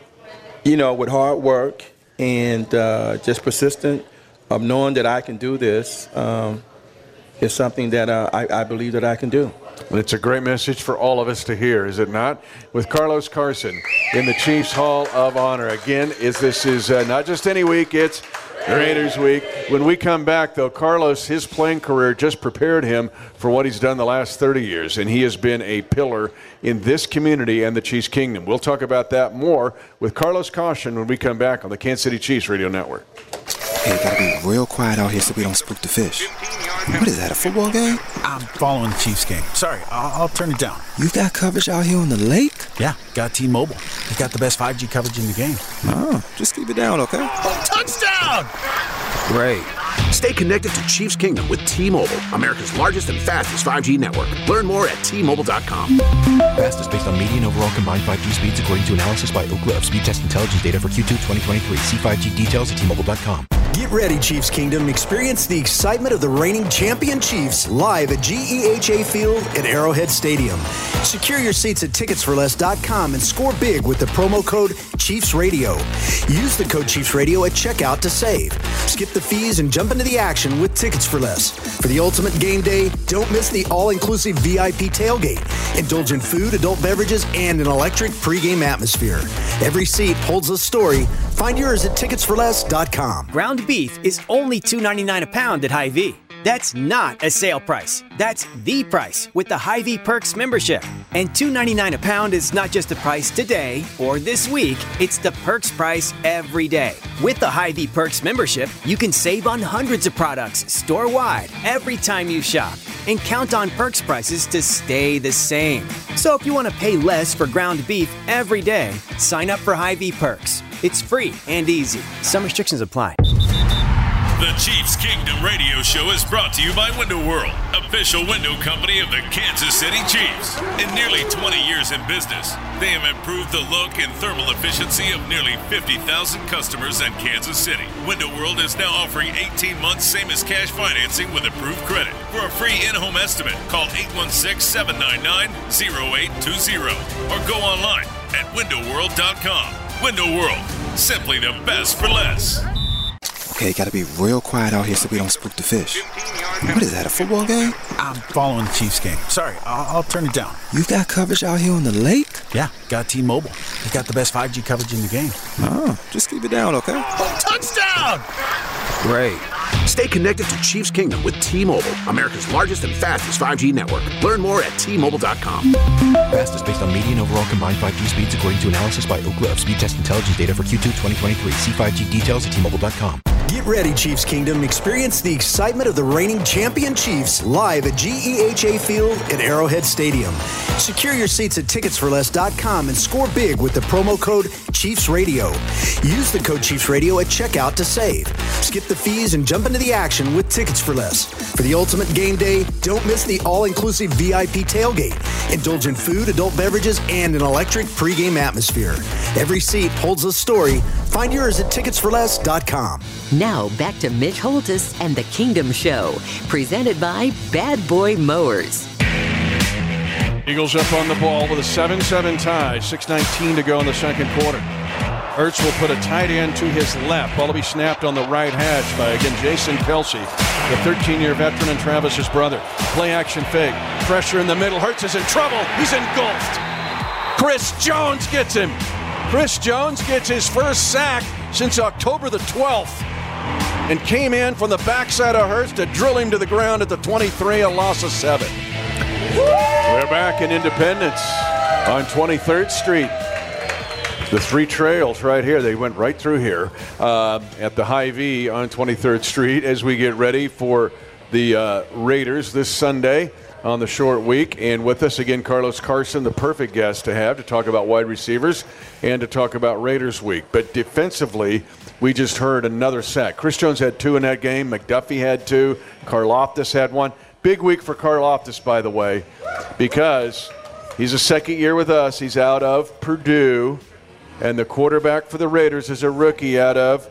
you know, with hard work and uh, just persistent of knowing that I can do this, um, is something that uh, I, I believe that I can do. And it's a great message for all of us to hear, is it not? With Carlos Carson in the Chiefs Hall of Honor. Again, is this is uh, not just any week, it's Raiders week. When we come back, though, Carlos, his playing career just prepared him for what he's done the last thirty years, and he has been a pillar in this community and the Chiefs Kingdom. We'll talk about that more with Carlos Carson when we come back on the Kansas City Chiefs Radio Network. Hey, gotta be real quiet out here so we don't spook the fish. What is that, a football game? I'm following the Chiefs game. Sorry, I'll, I'll turn it down. You got coverage out here on the lake? Yeah, got T-Mobile. They got the best five G coverage in the game. Oh, just keep it down, okay? Touchdown! Great. Stay connected to Chiefs Kingdom with T-Mobile, America's largest and fastest five G network. Learn more at T Mobile dot com. Fastest based on median overall combined five G speeds according to analysis by Ookla of Speed Test Intelligence data for Q two twenty twenty-three. See five G details at T Mobile dot com. Get ready, Chiefs Kingdom. Experience the excitement of the reigning champion Chiefs live at G E H A Field at Arrowhead Stadium. Secure your seats at tickets for less dot com and score big with the promo code Chiefs Radio. Use the code Chiefs Radio at checkout to save. Skip the fees and jump into the action with Tickets for Less. For the ultimate game day, don't miss the all-inclusive V I P tailgate. Indulge in food, adult beverages, and an electric pregame atmosphere. Every seat holds a story. Find yours at tickets for less dot com. Ground beef is only two ninety-nine a pound at Hy-Vee. That's not a sale price. That's the price with the Hy-Vee Perks membership. And two ninety-nine a pound is not just the price today or this week, it's the Perks price every day. With the Hy-Vee Perks membership, you can save on hundreds of products store-wide every time you shop and count on Perks prices to stay the same. So if you want to pay less for ground beef every day, sign up for Hy-Vee Perks. It's free and easy. Some restrictions apply. The Chiefs Kingdom radio show is brought to you by Window World, official window company of the Kansas City Chiefs. In nearly twenty years in business, they have improved the look and thermal efficiency of nearly fifty thousand customers in Kansas City. Window World is now offering eighteen months same as cash financing with approved credit. For a free in-home estimate, call eight one six, seven nine nine, zero eight two zero or go online at window world dot com. Window World, simply the best for less. Okay, gotta be real quiet out here so we don't spook the fish. What is that, a football game? I'm following the Chiefs game. Sorry, I'll, I'll turn it down. You got coverage out here on the lake? Yeah, got T-Mobile. They got the best five G coverage in the game. Oh, just keep it down, okay? Touchdown! Great. Stay connected to Chiefs Kingdom with T-Mobile, America's largest and fastest five G network. Learn more at T Mobile dot com. Fastest based on median overall combined five G speeds according to analysis by Ookla of Speed Test Intelligence data for Q two twenty twenty-three. See five G details at T Mobile dot com. Get ready, Chiefs Kingdom. Experience the excitement of the reigning champion Chiefs live at G E H A Field at Arrowhead Stadium. Secure your seats at tickets for less dot com and score big with the promo code Chiefs Radio. Use the code Chiefs Radio at checkout to save. Skip the fees and jump into the action with Tickets for Less. For the ultimate game day, don't miss the all-inclusive V I P tailgate. Indulge in food, adult beverages, and an electric pregame atmosphere. Every seat holds a story. Find yours at tickets for less dot com. Now back to Mitch Holtis and the Kingdom Show, presented by Bad Boy Mowers. Eagles up on the ball with a seven seven tie, six nineteen to go in the second quarter. Ertz will put a tight end to his left. Ball will be snapped on the right hash by, again, Jason Kelce, the thirteen-year veteran and Travis's brother. Play action fake. Pressure in the middle. Hurts is in trouble. He's engulfed. Chris Jones gets him. Chris Jones gets his first sack since October the twelfth and came in from the backside of Hurts to drill him to the ground at the twenty-three, a loss of seven. We're back in Independence on twenty-third Street. The three trails right here, they went right through here uh, at the Hy-Vee on twenty-third Street as we get ready for the uh, Raiders this Sunday on the short week. And with us again, Carlos Carson, the perfect guest to have to talk about wide receivers and to talk about Raiders week. But defensively, we just heard another sack. Chris Jones had two in that game. McDuffie had two. Karlaftis had one. Big week for Karlaftis, by the way, because he's a second year with us. He's out of Purdue. And the quarterback for the Raiders is a rookie out of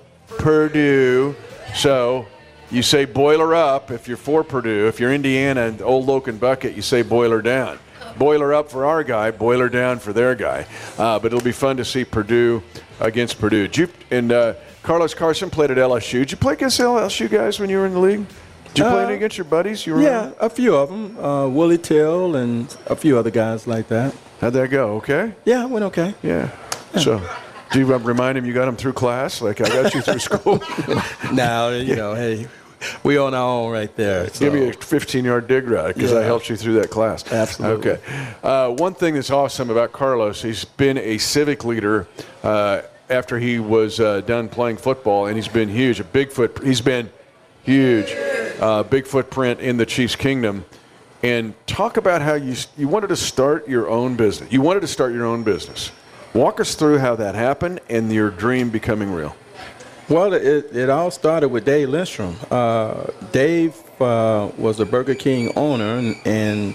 Purdue. So you say boiler up if you're for Purdue. If you're Indiana and Old Loken Bucket, you say boiler down. Boiler up for our guy, boiler down for their guy. Uh, but it'll be fun to see Purdue against Purdue. Did you, and uh, Carlos Carson played at L S U. Did you play against L S U guys when you were in the league? Did you play Uh, against your buddies? You were Yeah, on? a few of them. Uh, Willie Till and a few other guys like that. How'd that go? Okay? Yeah, it went okay. Yeah. So, do you uh, remind him you got him through class? Like, I got you through school? Now, you know, hey, we on our own right there. So. Give me a fifteen-yard dig route because I Yeah. helped you through that class. Absolutely. Okay. Uh, one thing that's awesome about Carlos, he's been a civic leader uh, after he was uh, done playing football, and he's been huge. A big foot. He's been huge. Uh, big footprint in the Chiefs Kingdom. And talk about how you you wanted to start your own business. You wanted to start your own business. Walk us through how that happened and your dream becoming real. Well, it, it all started with Dave Lindstrom. Uh, Dave uh, was a Burger King owner, and, and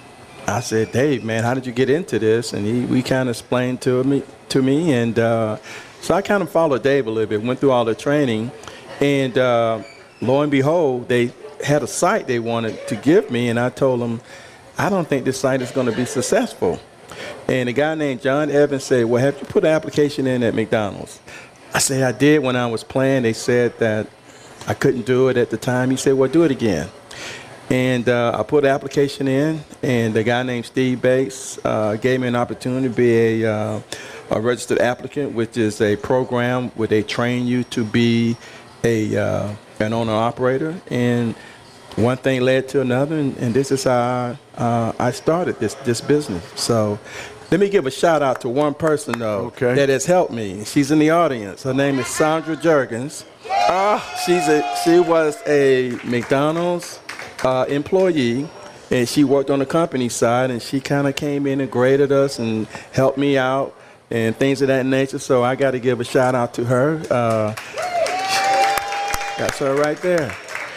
I said, Dave, man, how did you get into this? And he we kind of explained to me, to me, and uh, so I kind of followed Dave a little bit, went through all the training, and uh, lo and behold, they had a site they wanted to give me, and I told them, I don't think this site is going to be successful. And a guy named John Evans said, well, have you put an application in at McDonald's? I said, I did when I was playing. They said that I couldn't do it at the time. He said, well, do it again. And uh, I put an application in, and the guy named Steve Bates uh, gave me an opportunity to be a, uh, a registered applicant, which is a program where they train you to be a uh, an owner-operator. And one thing led to another, and, and this is how I, uh, I started this, this business. So let me give a shout out to one person, though, okay. that has helped me. She's in the audience. Her name is Sandra Jurgens. Uh, she's a, she was a McDonald's uh, employee, and she worked on the company side, and she kind of came in and graded us and helped me out and things of that nature. So I got to give a shout out to her. Uh, that's her right there.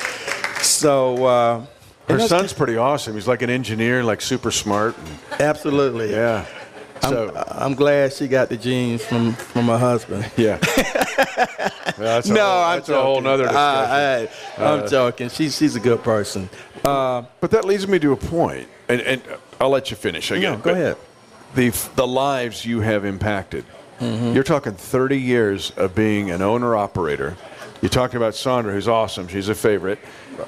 So uh, her son's pretty awesome. He's like an engineer, like super smart. Absolutely. Yeah. So I'm, I'm glad she got the genes from, from her husband. Yeah. that's a no, whole, I'm that's joking. a whole nother discussion. Uh, I, I'm Uh, joking. She's she's a good person. Uh, but that leads me to a point, and, and I'll let you finish again. No, go ahead. The the lives you have impacted. Mhm. You're talking thirty years of being an owner operator. You're talking about Sandra, who's awesome. She's a favorite.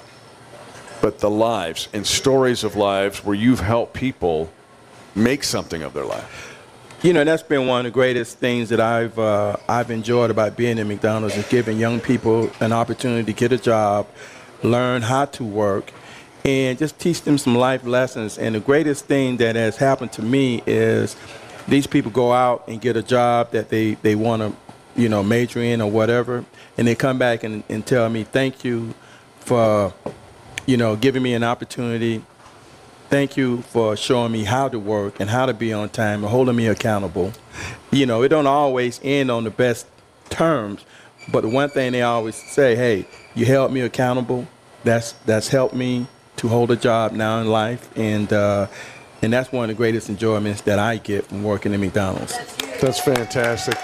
But the lives and stories of lives where you've helped people make something of their life. You know, that's been one of the greatest things that I've uh, I've enjoyed about being in McDonald's, is giving young people an opportunity to get a job, learn how to work, and just teach them some life lessons. And the greatest thing that has happened to me is these people go out and get a job that they, they want to, you know, major in or whatever, and they come back and, and tell me, thank you for, you know, giving me an opportunity. Thank you for showing me how to work and how to be on time and holding me accountable. You know, it don't always end on the best terms, but the one thing they always say, hey, you held me accountable. That's that's helped me to hold a job now in life, and uh, and that's one of the greatest enjoyments that I get from working at McDonald's. That's fantastic.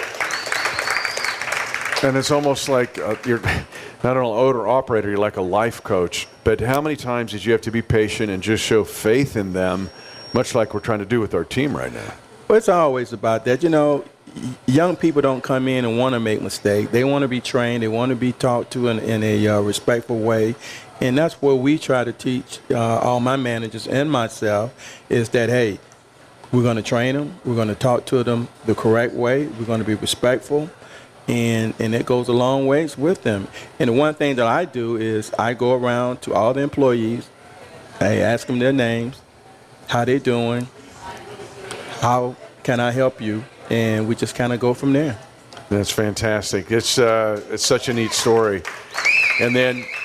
And it's almost like uh, you're not an owner operator, you're like a life coach. But how many times did you have to be patient and just show faith in them, much like we're trying to do with our team right now? Well, it's always about that. You know, y- young people don't come in and want to make mistakes. They want to be trained. They want to be talked to in, in a uh, respectful way. And that's what we try to teach uh, all my managers and myself, is that, hey, we're going to train them. We're going to talk to them the correct way. We're going to be respectful. And, and it goes a long ways with them. And the one thing that I do is I go around to all the employees. I ask them their names, how they doing, how can I help you, and we just kind of go from there. That's fantastic. It's uh, it's such a neat story. And then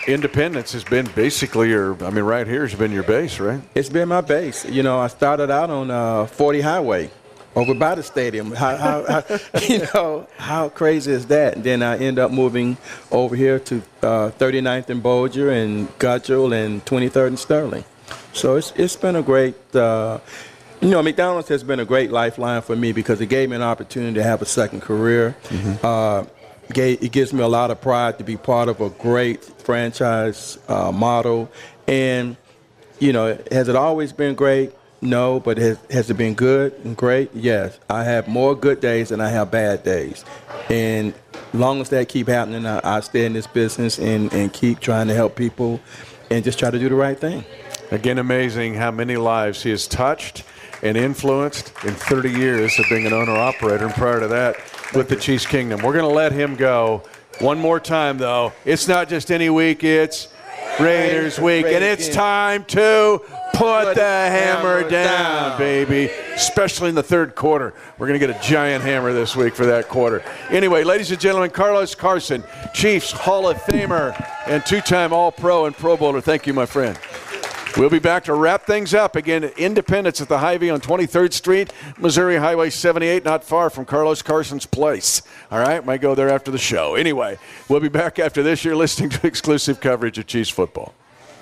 Independence has been basically your, I mean, right here has been your base, right? It's been my base. You know, I started out on uh, forty Highway over by the stadium. How, how, how, you know, how crazy is that? And then I end up moving over here to uh, thirty-ninth and Bolger and Gutchell and twenty-third and Sterling. So it's it's been a great, uh, you know, McDonald's has been a great lifeline for me because it gave me an opportunity to have a second career. Mm-hmm. Uh, It gives me a lot of pride to be part of a great franchise uh, model. And, you know, has it always been great? No, but has, has it been good and great? Yes. I have more good days than I have bad days. And as long as that keep happening, I, I stay in this business and, and keep trying to help people and just try to do the right thing. Again, amazing how many lives he has touched and influenced in thirty years of being an owner-operator, and prior to that with the Chiefs Kingdom. We're going to let him go one more time, though. It's not just any week, it's Raiders week, and it's time to put the hammer down, baby, especially in the third quarter. We're going to get a giant hammer this week for that quarter. Anyway, ladies and gentlemen, Carlos Carson, Chiefs Hall of Famer and two-time All-Pro and Pro Bowler. Thank you, my friend. We'll be back to wrap things up. Again, Independence at the Hy-Vee on twenty-third Street, Missouri Highway seventy-eight, not far from Carlos Carson's place. All right, might go there after the show. Anyway, we'll be back after this. You're listening to exclusive coverage of Chiefs football.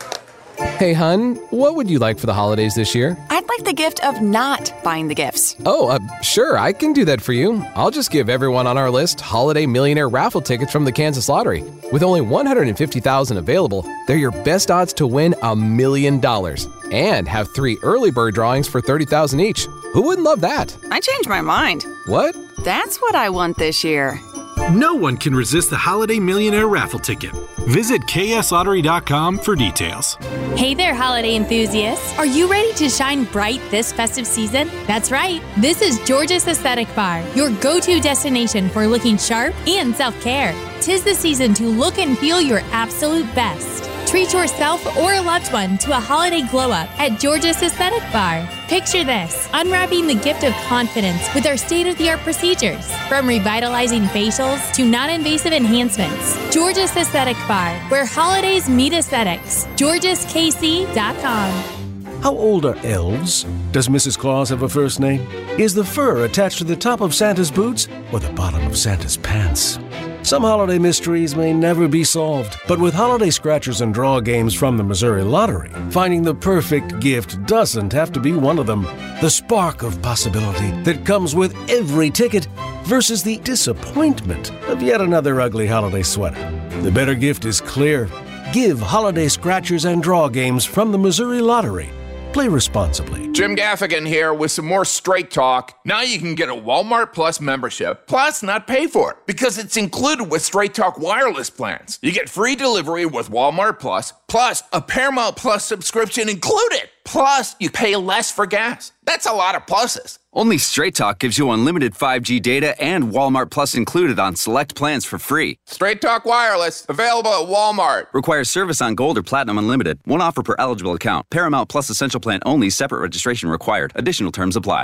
Hey, hun, what would you like for the holidays this year? I'd like the gift of not buying the gifts. Oh, uh, sure, I can do that for you. I'll just give everyone on our list Holiday Millionaire raffle tickets from the Kansas Lottery. With only one hundred fifty thousand available, they're your best odds to win a million dollars. And have three early bird drawings for thirty thousand each. Who wouldn't love that? I changed my mind. What? That's what I want this year. No one can resist the Holiday Millionaire raffle ticket. Visit K S lottery dot com for details. Hey there, holiday enthusiasts. Are you ready to shine bright this festive season? That's right. This is George's Aesthetic Bar, your go-to destination for looking sharp and self-care. 'Tis the season to look and feel your absolute best. Treat yourself or a loved one to a holiday glow-up at George's Aesthetic Bar. Picture this, unwrapping the gift of confidence with our state-of-the-art procedures. From revitalizing facials to non-invasive enhancements. George's Aesthetic Bar, where holidays meet aesthetics. Georges K C dot com. How old are elves? Does Missus Claus have a first name? Is the fur attached to the top of Santa's boots or the bottom of Santa's pants? Some holiday mysteries may never be solved, but with holiday scratchers and draw games from the Missouri Lottery, finding the perfect gift doesn't have to be one of them. The spark of possibility that comes with every ticket versus the disappointment of yet another ugly holiday sweater. The better gift is clear. Give holiday scratchers and draw games from the Missouri Lottery. Play responsibly. Jim Gaffigan here with some more Straight Talk. Now you can get a Walmart Plus membership, plus not pay for it, because it's included with Straight Talk wireless plans. You get free delivery with Walmart Plus, plus a Paramount Plus subscription included. Plus, you pay less for gas. That's a lot of pluses. Only Straight Talk gives you unlimited five G data and Walmart Plus included on select plans for free. Straight Talk Wireless, available at Walmart. Requires service on Gold or Platinum Unlimited. One offer per eligible account. Paramount Plus Essential Plan only. Separate registration required. Additional terms apply.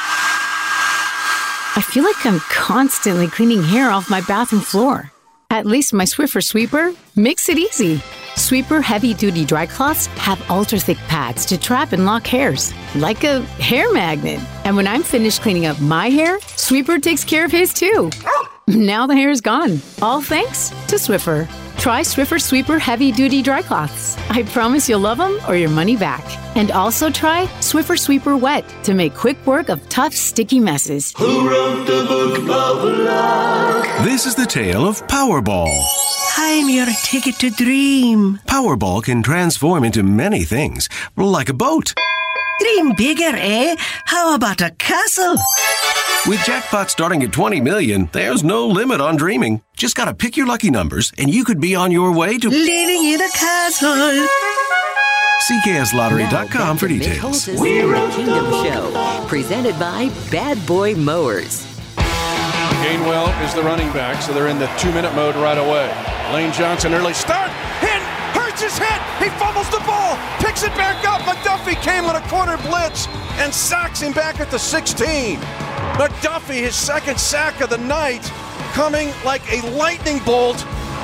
I feel like I'm constantly cleaning hair off my bathroom floor. At least my Swiffer Sweeper makes it easy. Sweeper heavy-duty dry cloths have ultra-thick pads to trap and lock hairs, like a hair magnet. And when I'm finished cleaning up my hair, Sweeper takes care of his too. Now the hair is gone, all thanks to Swiffer. Try Swiffer Sweeper heavy-duty dry cloths. I promise you'll love them or your money back. And also try Swiffer Sweeper Wet to make quick work of tough, sticky messes. Who wrote the book of luck? This is the tale of Powerball. I'm your ticket to dream. Powerball can transform into many things, like a boat. Dream bigger, eh? How about a castle? With jackpots starting at twenty million, there's no limit on dreaming. Just gotta pick your lucky numbers, and you could be on your way to living in a castle. C K S lottery dot com for details. We the Kingdom Show, presented by Bad Boy Mowers. Gainwell is the running back, so they're in the two-minute mode right away. Lane Johnson, early start, hit, Hurts is hit, he fumbles the ball, picks it back up, McDuffie came on a corner blitz and sacks him back at the sixteen. McDuffie, his second sack of the night, coming like a lightning bolt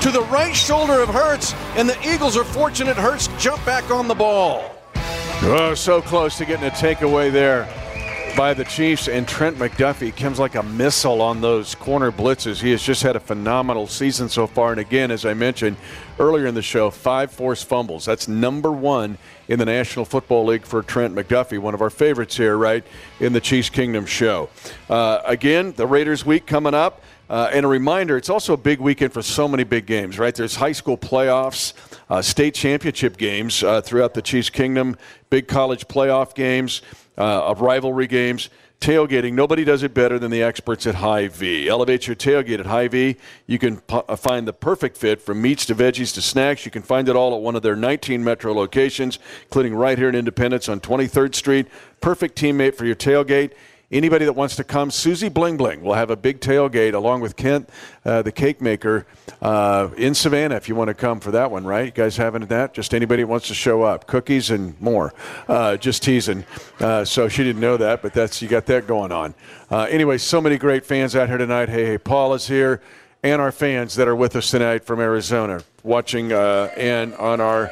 to the right shoulder of Hurts, and the Eagles are fortunate Hurts jumped back on the ball. Oh, so close to getting a takeaway there by the Chiefs, and Trent McDuffie comes like a missile on those corner blitzes. He has just had a phenomenal season so far, and again, as I mentioned earlier in the show, five forced fumbles. That's number one in the National Football League for Trent McDuffie, one of our favorites here, right, in the Chiefs Kingdom show. Uh, again, the Raiders week coming up, uh, and a reminder, it's also a big weekend for so many big games, right? There's high school playoffs, uh, state championship games uh, throughout the Chiefs Kingdom, big college playoff games, Uh, of rivalry games, tailgating. Nobody does it better than the experts at Hy-Vee. Elevate your tailgate at Hy-Vee. You can p- find the perfect fit from meats to veggies to snacks. You can find it all at one of their nineteen metro locations, including right here in Independence on twenty-third Street. Perfect teammate for your tailgate. Anybody that wants to come, Susie Bling Bling will have a big tailgate along with Kent, uh, the cake maker, uh, in Savannah if you want to come for that one, right? You guys having that? Just anybody that wants to show up. Cookies and more. Uh, just teasing. Uh, so she didn't know that, but that's you got that going on. Uh, anyway, so many great fans out here tonight. Hey, hey, Paul is here, and our fans that are with us tonight from Arizona watching uh, and on our,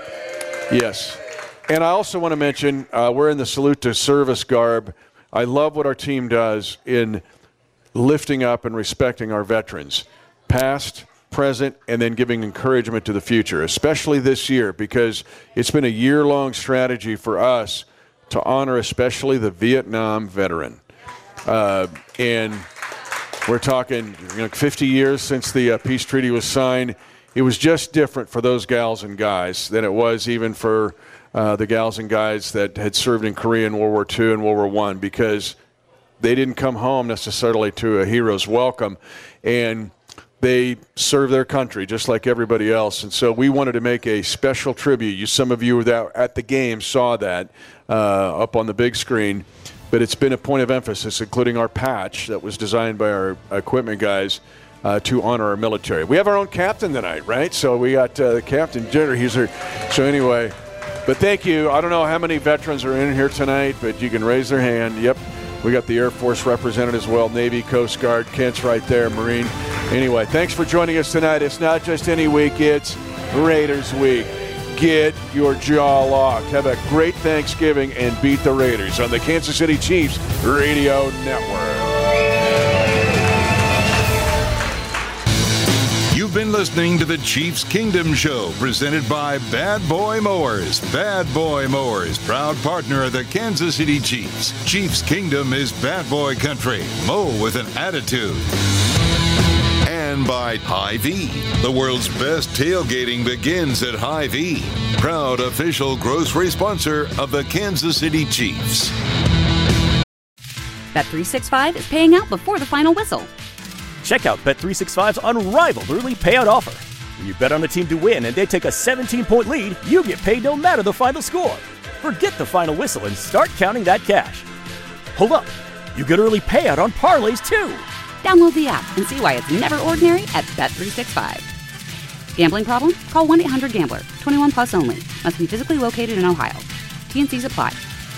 yes. And I also want to mention uh, we're in the Salute to Service garb. I love what our team does in lifting up and respecting our veterans, past, present, and then giving encouragement to the future, especially this year, because it's been a year-long strategy for us to honor especially the Vietnam veteran. Uh, and we're talking you know, fifty years since the uh, peace treaty was signed. It was just different for those gals and guys than it was even for Uh, the gals and guys that had served in Korea in World War Two and World War One, because they didn't come home necessarily to a hero's welcome, and they served their country just like everybody else. And so we wanted to make a special tribute. You, some of you were there at the game saw that uh, up on the big screen, but it's been a point of emphasis, including our patch that was designed by our equipment guys uh, to honor our military. We have our own captain tonight, right? So we got uh, the captain, Jenner. He's here. So anyway. But thank you. I don't know how many veterans are in here tonight, but you can raise their hand. Yep. We got the Air Force represented as well, Navy, Coast Guard. Kent's right there, Marine. Anyway, thanks for joining us tonight. It's not just any week, it's Raiders week. Get your jaw locked. Have a great Thanksgiving and beat the Raiders on the Kansas City Chiefs Radio Network. You've been listening to the Chiefs Kingdom Show, presented by Bad Boy Mowers. Bad Boy Mowers, proud partner of the Kansas City Chiefs. Chiefs Kingdom is bad boy country. Mow with an attitude. And by Hy-Vee. The world's best tailgating begins at Hy-Vee. Proud official grocery sponsor of the Kansas City Chiefs. Bet three sixty-five is paying out before the final whistle. Check out Bet three sixty-five's unrivaled early payout offer. When you bet on the team to win and they take a seventeen-point lead, you get paid no matter the final score. Forget the final whistle and start counting that cash. Hold up. You get early payout on parlays, too. Download the app and see why it's never ordinary at Bet three sixty-five. Gambling problem? Call one eight hundred gambler. twenty-one plus only. Must be physically located in Ohio. T N Cs apply.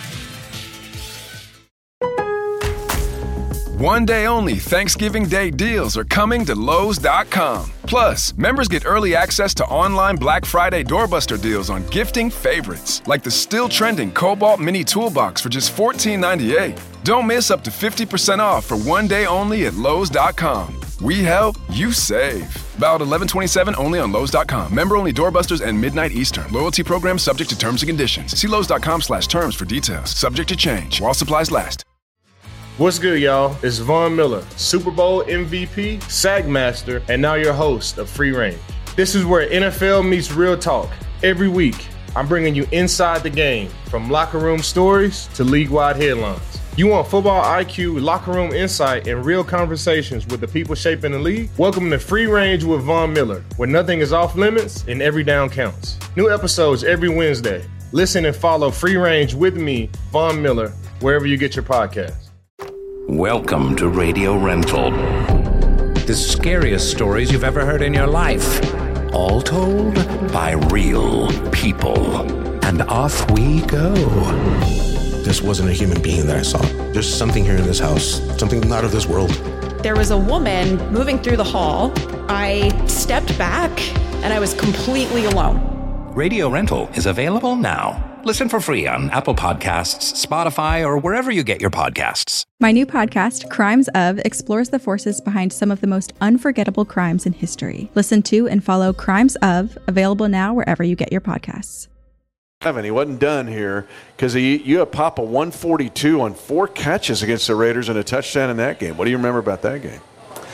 One day only Thanksgiving Day deals are coming to Lowe's dot com. Plus, members get early access to online Black Friday doorbuster deals on gifting favorites, like the still trending Cobalt Mini Toolbox for just fourteen ninety-eight. Don't miss up to fifty percent off for one day only at Lowe's dot com. We help, you save. Valid eleven twenty-seven only on Lowe's dot com. Member only doorbusters and midnight Eastern. Loyalty program subject to terms and conditions. See Lowe's dot com slash terms for details. Subject to change while supplies last. What's good, y'all? It's Von Miller, Super Bowl M V P, SAG Master, and now your host of Free Range. This is where N F L meets real talk. Every week, I'm bringing you inside the game, from locker room stories to league-wide headlines. You want football I Q, locker room insight, and real conversations with the people shaping the league? Welcome to Free Range with Von Miller, where nothing is off limits and every down counts. New episodes every Wednesday. Listen and follow Free Range with me, Von Miller, wherever you get your podcasts. Welcome to Radio Rental. The scariest stories you've ever heard in your life. All told by real people. And off we go. This wasn't a human being that I saw. There's something here in this house. Something not of this world. There was a woman moving through the hall. I stepped back and I was completely alone. Radio Rental is available now. Listen for free on Apple Podcasts, Spotify, or wherever you get your podcasts. My new podcast, Crimes Of, explores the forces behind some of the most unforgettable crimes in history. Listen to and follow Crimes Of, available now wherever you get your podcasts. And he wasn't done here because you had Papa one forty-two on four catches against the Raiders and a touchdown in that game. What do you remember about that game?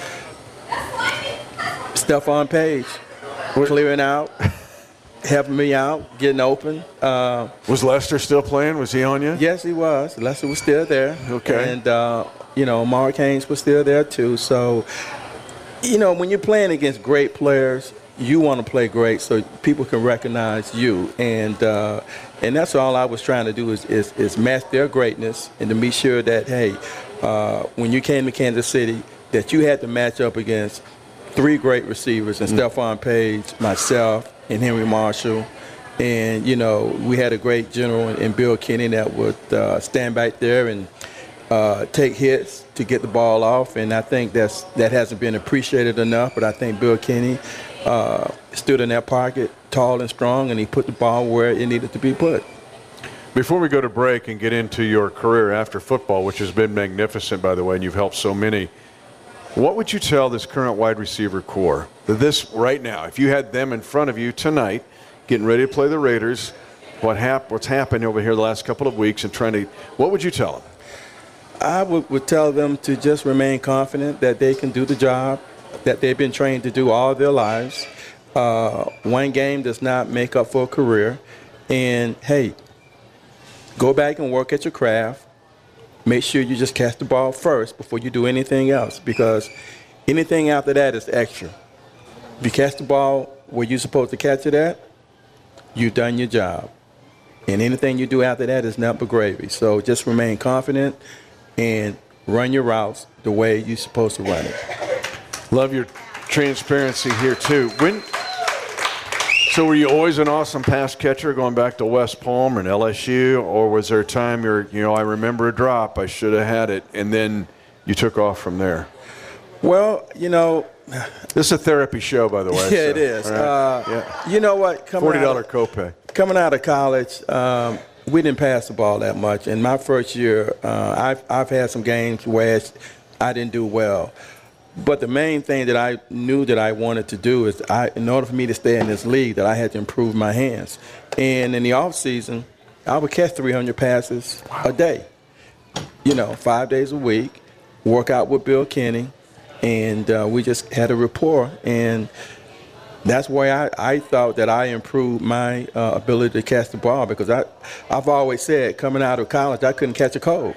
Stephon Page clearing out, helping me out, getting open. Uh, was Lester still playing? Was he on you? Yes, he was. Lester was still there. Okay. And, uh, you know, Mark Haynes was still there too. So, you know, when you're playing against great players, you want to play great so people can recognize you. And uh, and that's all I was trying to do is, is, is match their greatness and to be sure that, hey, uh, when you came to Kansas City, that you had to match up against three great receivers, and mm. Stephon Page, myself, and Henry Marshall. And, you know, we had a great general in Bill Kenny that would uh, stand back there and uh, take hits to get the ball off. And I think that's that hasn't been appreciated enough, but I think Bill Kenny uh, stood in that pocket tall and strong, and he put the ball where it needed to be put. Before we go to break and get into your career after football, which has been magnificent, by the way, and you've helped so many, what would you tell this current wide receiver core, that this right now, if you had them in front of you tonight, getting ready to play the Raiders, what hap- what's happened over here the last couple of weeks and trying to, what would you tell them? I would, would tell them to just remain confident that they can do the job that they've been trained to do all their lives. Uh, one game does not make up for a career. And, hey, go back and work at your craft. Make sure you just catch the ball first before you do anything else, because anything after that is extra. If you catch the ball where you're supposed to catch it at, you've done your job. And anything you do after that is nothing but gravy. So just remain confident and run your routes the way you're supposed to run it. Love your transparency here, too. When, so were you always an awesome pass catcher going back to West Palm and L S U, or was there a time you're, you know, I remember a drop, I should have had it, and then you took off from there? Well, you know. This is a therapy show, by the way. Yeah, so, it is. right. Uh, yeah. You know what? Coming forty dollars out of, copay. Coming out of college, um, we didn't pass the ball that much. In my first year, uh, I've, I've had some games where I didn't do well. But the main thing that I knew that I wanted to do is, I, in order for me to stay in this league, that I had to improve my hands. And in the off season, I would catch three hundred passes a day. You know, five days a week, work out with Bill Kenny, and uh, we just had a rapport. And that's why I, I thought that I improved my uh, ability to catch the ball, because I, I've always said, coming out of college, I couldn't catch a cold.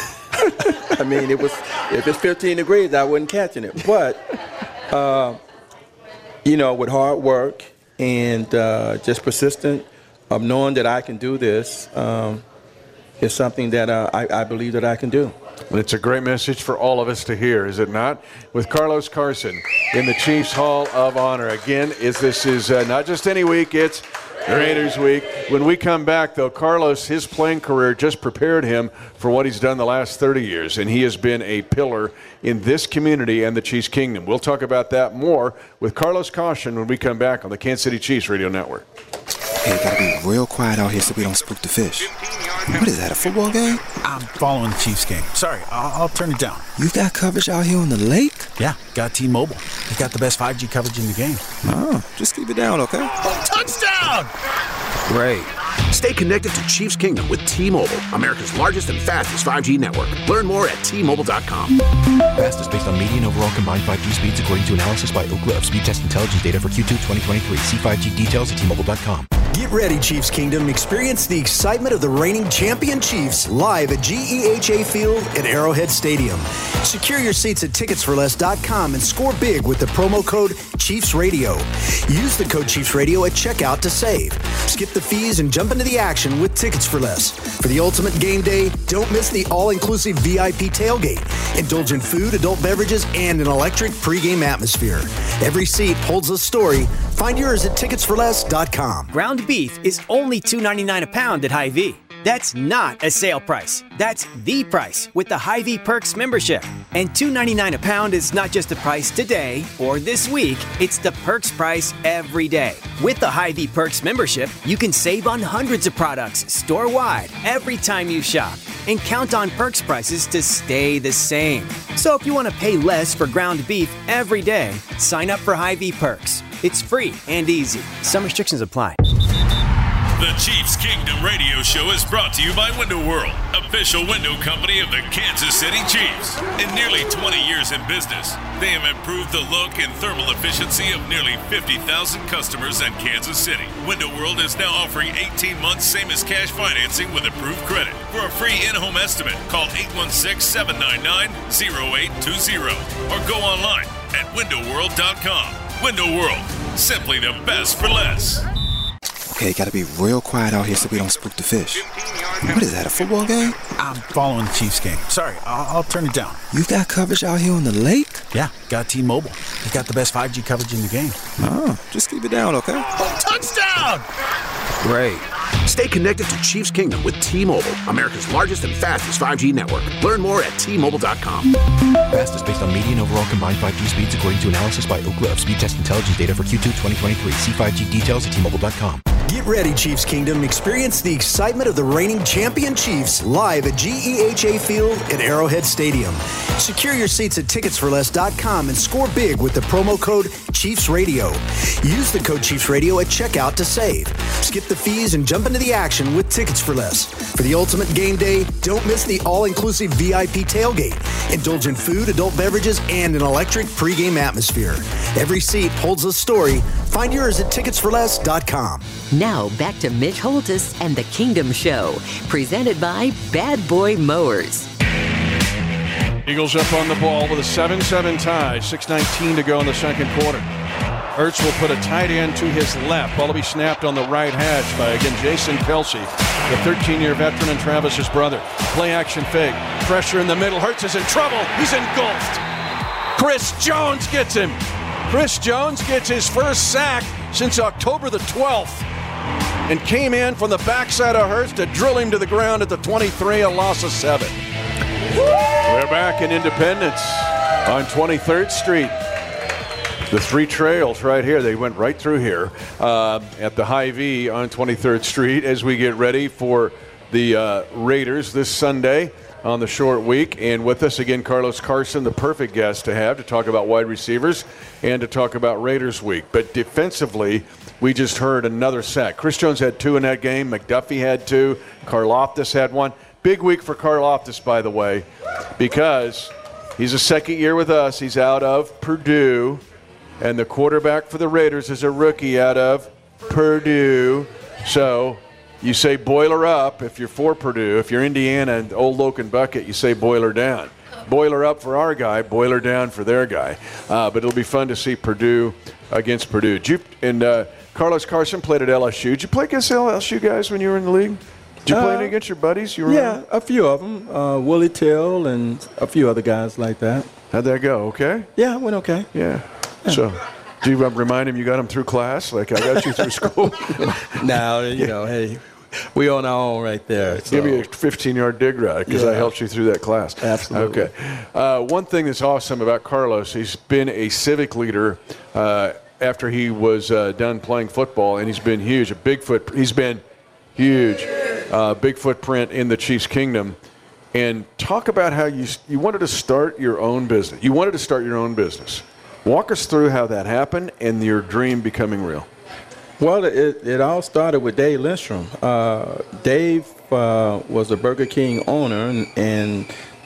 I mean, it was if it's fifteen degrees, I wasn't catching it. But, uh, you know, with hard work and uh, just persistent of knowing that I can do this, um, is something that uh, I, I believe that I can do. And it's a great message for all of us to hear, is it not? With Carlos Carson in the Chiefs Hall of Honor. Again, is this is uh, not just any week, it's Raiders week. When we come back, though, Carlos, his playing career just prepared him for what he's done the last thirty years, and he has been a pillar in this community and the Chiefs Kingdom. We'll talk about that more with Carlos Carson when we come back on the Kansas City Chiefs Radio Network. Hey, gotta be real quiet out here so we don't spook the fish. What is that, a football game? I'm following the Chiefs game. Sorry, I'll, I'll turn it down. You got coverage out here on the lake? Yeah, got T-Mobile. They got the best five G coverage in the game. Oh, just keep it down, okay? Oh, touchdown! Great. Stay connected to Chiefs Kingdom with T-Mobile, America's largest and fastest five G network. Learn more at T Mobile dot com. Fastest based on median overall combined five G speeds according to analysis by Ookla of Speed Test Intelligence data for Q two twenty twenty-three. See five G details at T Mobile dot com. Get ready, Chiefs Kingdom. Experience the excitement of the reigning champion Chiefs live at G E H A Field at Arrowhead Stadium. Secure your seats at tickets for less dot com and score big with the promo code Chiefs Radio. Use the code Chiefs Radio at checkout to save. Skip the fees and jump into the action with Tickets for Less. For the ultimate game day, don't miss the all-inclusive V I P tailgate. Indulge in food, adult beverages, and an electric pregame atmosphere. Every seat holds a story. Find yours at tickets for less dot com. Ground beef is only two ninety-nine a pound at Hy-Vee. That's not a sale price. That's the price with the Hy-Vee Perks membership. And two dollars and ninety-nine cents a pound is not just the price today or this week, it's the Perks price every day. With the Hy-Vee Perks membership, you can save on hundreds of products store-wide every time you shop. And count on Perks prices to stay the same. So if you want to pay less for ground beef every day, sign up for Hy-Vee Perks. It's free and easy. Some restrictions apply. The Chiefs Kingdom radio show is brought to you by Window World, official window company of the Kansas City Chiefs. In nearly twenty years in business, they have improved the look and thermal efficiency of nearly fifty thousand customers in Kansas City. Window World is now offering eighteen months same as cash financing with approved credit. For a free in-home estimate, call eight one six, seven nine nine, zero eight two zero or go online at window world dot com. Window World, simply the best for less. Okay, gotta be real quiet out here so we don't spook the fish. What is that, a football game? I'm following the Chiefs game. Sorry, I'll, I'll turn it down. You've got coverage out here on the lake? Yeah, got T-Mobile. They got the best five G coverage in the game. Oh, just keep it down, okay? Touchdown! Great. Stay connected to Chiefs Kingdom with T-Mobile, America's largest and fastest five G network. Learn more at T Mobile dot com. Fastest based on median overall combined five G speeds according to analysis by Ookla of Speed Test Intelligence data for Q two twenty twenty-three. See five G details at T Mobile dot com. Get ready, Chiefs Kingdom. Experience the excitement of the reigning champion Chiefs live at G E H A Field at Arrowhead Stadium. Secure your seats at tickets for less dot com and score big with the promo code Chiefs Radio. Use the code Chiefs Radio at checkout to save. Skip the fees and jump into the action with Tickets for Less. For the ultimate game day, don't miss the all-inclusive V I P tailgate. Indulge in food, adult beverages, and an electric pregame atmosphere. Every seat holds a story. Find yours at tickets for less dot com. Now back to Mitch Holtis and the Kingdom Show, presented by Bad Boy Mowers. Eagles up on the ball with a seven seven tie, six nineteen to go in the second quarter. Ertz will put a tight end to his left. Ball will be snapped on the right hash by, again, Jason Kelce, the thirteen-year veteran and Travis's brother. Play action fake. Pressure in the middle. Hurts is in trouble. He's engulfed. Chris Jones gets him. Chris Jones gets his first sack since October the twelfth and came in from the backside of Hurts to drill him to the ground at the twenty-three, a loss of seven. We're back in Independence on twenty-third Street. The three trails right here, they went right through here uh, at the Hy-Vee on twenty-third Street as we get ready for the uh, Raiders this Sunday on the short week. And with us again, Carlos Carson, the perfect guest to have to talk about wide receivers and to talk about Raiders week. But defensively, we just heard another sack. Chris Jones had two in that game. McDuffie had two. Karlaftis had one. Big week for Karlaftis, by the way, because he's a second year with us. He's out of Purdue. And the quarterback for the Raiders is a rookie out of Purdue. So you say boiler up if you're for Purdue. If you're Indiana and Old Loken Bucket, you say boiler down. Boiler up for our guy, boiler down for their guy. Uh, but it'll be fun to see Purdue against Purdue. Did you, and uh, Carlos Carson played at L S U. Did you play against L S U guys when you were in the league? Did you play uh, against your buddies? You were yeah, around? a few of them. Uh, Willie Till and a few other guys like that. How'd that go? Okay? Yeah, it went okay. Yeah. So, do you remind him you got him through class? Like, I got you through school? Now, you know, hey, we on our own right there. So. Give me a fifteen-yard dig route because yeah. I helped you through that class. Absolutely. Okay. Uh, one thing that's awesome about Carlos, he's been a civic leader uh, after he was uh, done playing football, and he's been huge. A big foot. He's been huge. Uh, big footprint in the Chiefs Kingdom. And talk about how you you wanted to start your own business. You wanted to start your own business. Walk us through how that happened and your dream becoming real. Well, it, it all started with Dave Lindstrom. Uh, Dave uh, was a Burger King owner, and, and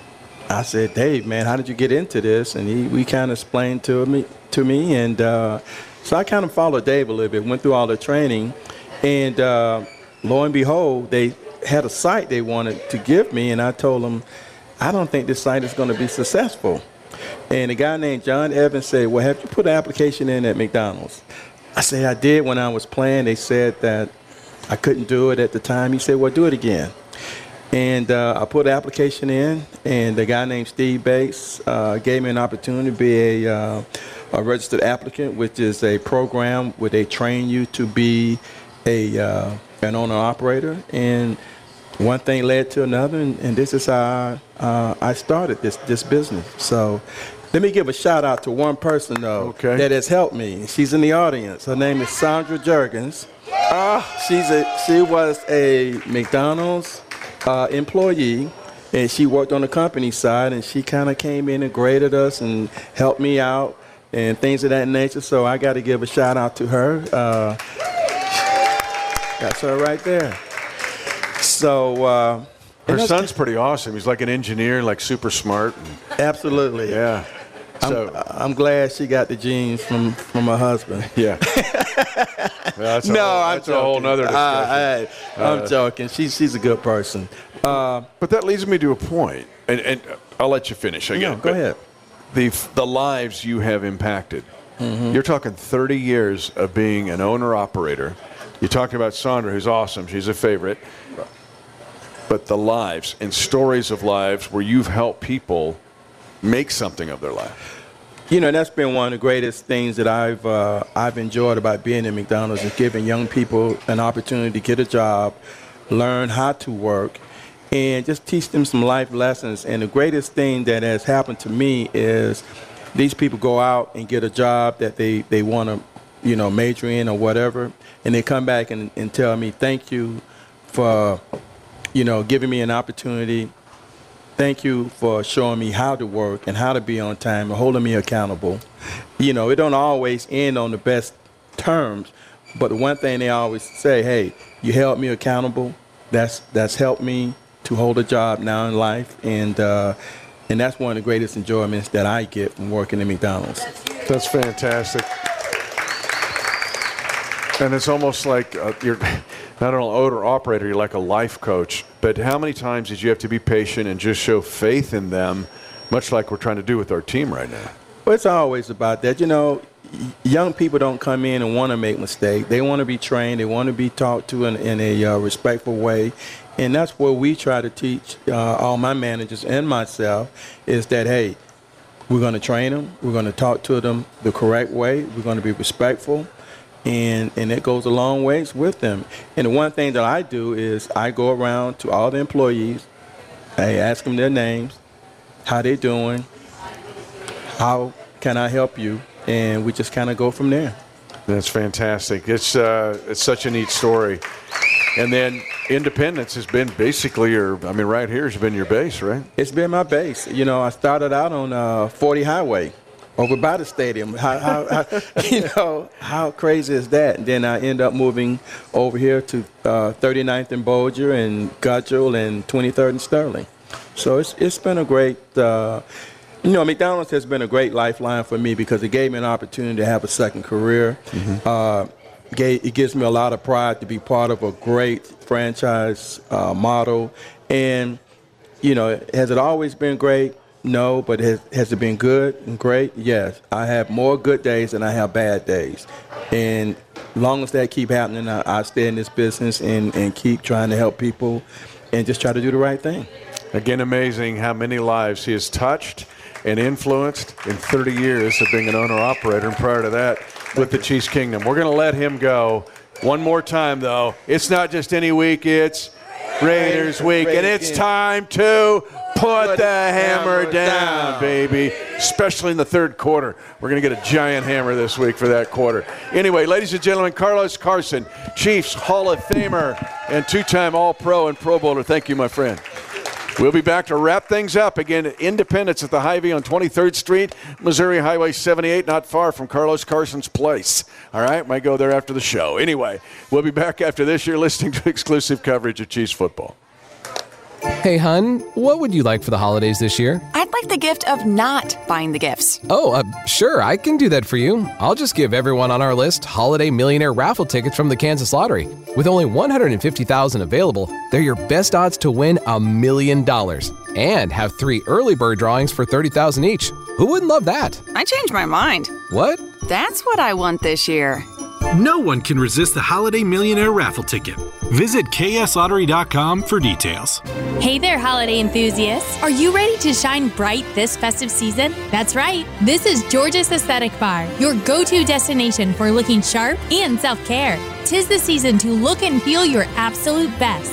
I said, Dave, man, how did you get into this? And he we kind of explained to me, to me, and uh, so I kind of followed Dave a little bit, went through all the training, and uh, lo and behold, they had a site they wanted to give me, and I told them, I don't think this site is going to be successful. And a guy named John Evans said, well, have you put an application in at McDonald's? I said, I did when I was playing. They said that I couldn't do it at the time. He said, well, do it again. And uh, I put an application in, and the guy named Steve Bates uh, gave me an opportunity to be a, uh, a registered applicant, which is a program where they train you to be a uh, an owner-operator. And one thing led to another, and, and this is how I, uh, I started this this business. So let me give a shout out to one person though okay. that has helped me. She's in the audience. Her name is Sandra Jurgens. Uh, she's a she was a McDonald's uh, employee, and she worked on the company side, and she kind of came in and graded us and helped me out and things of that nature. So I got to give a shout out to her. Uh, that's her right there. So uh, her son's pretty awesome. He's like an engineer, like super smart. Absolutely. Yeah. So I'm, I'm glad she got the genes from, from her husband. Yeah. Well, that's a no, whole, I'm that's joking. a whole nother discussion. Uh, I, I'm Uh, joking. She's she's a good person. Uh, but that leads me to a point, and, and I'll let you finish again. No, go ahead. The the lives you have impacted. Mhm. You're talking thirty years of being an owner-operator. You talked about Sandra, who's awesome. She's a favorite. But the lives and stories of lives where you've helped people make something of their life. You know, that's been one of the greatest things that I've uh, I've enjoyed about being in McDonald's, is giving young people an opportunity to get a job, learn how to work, and just teach them some life lessons. And the greatest thing that has happened to me is these people go out and get a job that they, they want to, you know, major in or whatever, and they come back and, and tell me, thank you for, you know, giving me an opportunity. Thank you for showing me how to work and how to be on time and holding me accountable. You know, it don't always end on the best terms, but the one thing they always say, hey, you held me accountable. That's that's helped me to hold a job now in life, and uh, and that's one of the greatest enjoyments that I get from working at McDonald's. That's fantastic. And it's almost like uh, you're not an owner operator, you're like a life coach. But how many times did you have to be patient and just show faith in them, much like we're trying to do with our team right now? Well, it's always about that. You know, y- young people don't come in and want to make mistakes. They want to be trained. They want to be talked to in, in a uh, respectful way. And that's what we try to teach uh, all my managers and myself, is that, hey, we're going to train them. We're going to talk to them the correct way. We're going to be respectful. And and it goes a long ways with them. And the one thing that I do is I go around to all the employees. I ask them their names, how they doing, how can I help you, and we just kind of go from there. That's fantastic. It's uh, it's such a neat story. And then Independence has been basically your, I mean, right here has been your base, right? It's been my base. You know, I started out on uh, forty Highway. Over by the stadium. How, how, how, you know, how crazy is that? And then I end up moving over here to uh, thirty-ninth and Bolger and Gutchell and twenty-third and Sterling. So it's it's been a great, uh, you know, McDonald's has been a great lifeline for me because it gave me an opportunity to have a second career. Mm-hmm. Uh, gave, it gives me a lot of pride to be part of a great franchise uh, model. And, you know, has it always been great? No, but has, has it been good and great? Yes. I have more good days than I have bad days. And as long as that keep happening, I, I stay in this business and, and keep trying to help people and just try to do the right thing. Again, amazing how many lives he has touched and influenced in thirty years of being an owner-operator, and prior to that with the Chiefs Kingdom. We're going to let him go one more time, though. It's not just any week, it's Raiders week, and it's time to put the hammer down, baby, especially in the third quarter. We're going to get a giant hammer this week for that quarter. Anyway, ladies and gentlemen, Carlos Carson, Chiefs Hall of Famer and two-time All-Pro and Pro Bowler. Thank you, my friend. We'll be back to wrap things up. Again, Independence at the Hy-Vee on twenty-third Street, Missouri Highway seventy-eight, not far from Carlos Carson's place. All right, might go there after the show. Anyway, we'll be back after this. You're listening to exclusive coverage of Chiefs football. Hey, hun, what would you like for the holidays this year? I'd like the gift of not buying the gifts. Oh, uh, sure, I can do that for you. I'll just give everyone on our list Holiday Millionaire raffle tickets from the Kansas Lottery. With only one hundred fifty thousand available, they're your best odds to win a million dollars. And have three early bird drawings for thirty thousand each. Who wouldn't love that? I changed my mind. What? That's what I want this year. No one can resist the Holiday Millionaire raffle ticket. Visit K S lottery dot com for details. Hey there, holiday enthusiasts. Are you ready to shine bright this festive season? That's right. This is George's Aesthetic Bar, your go-to destination for looking sharp and self-care. 'Tis the season to look and feel your absolute best.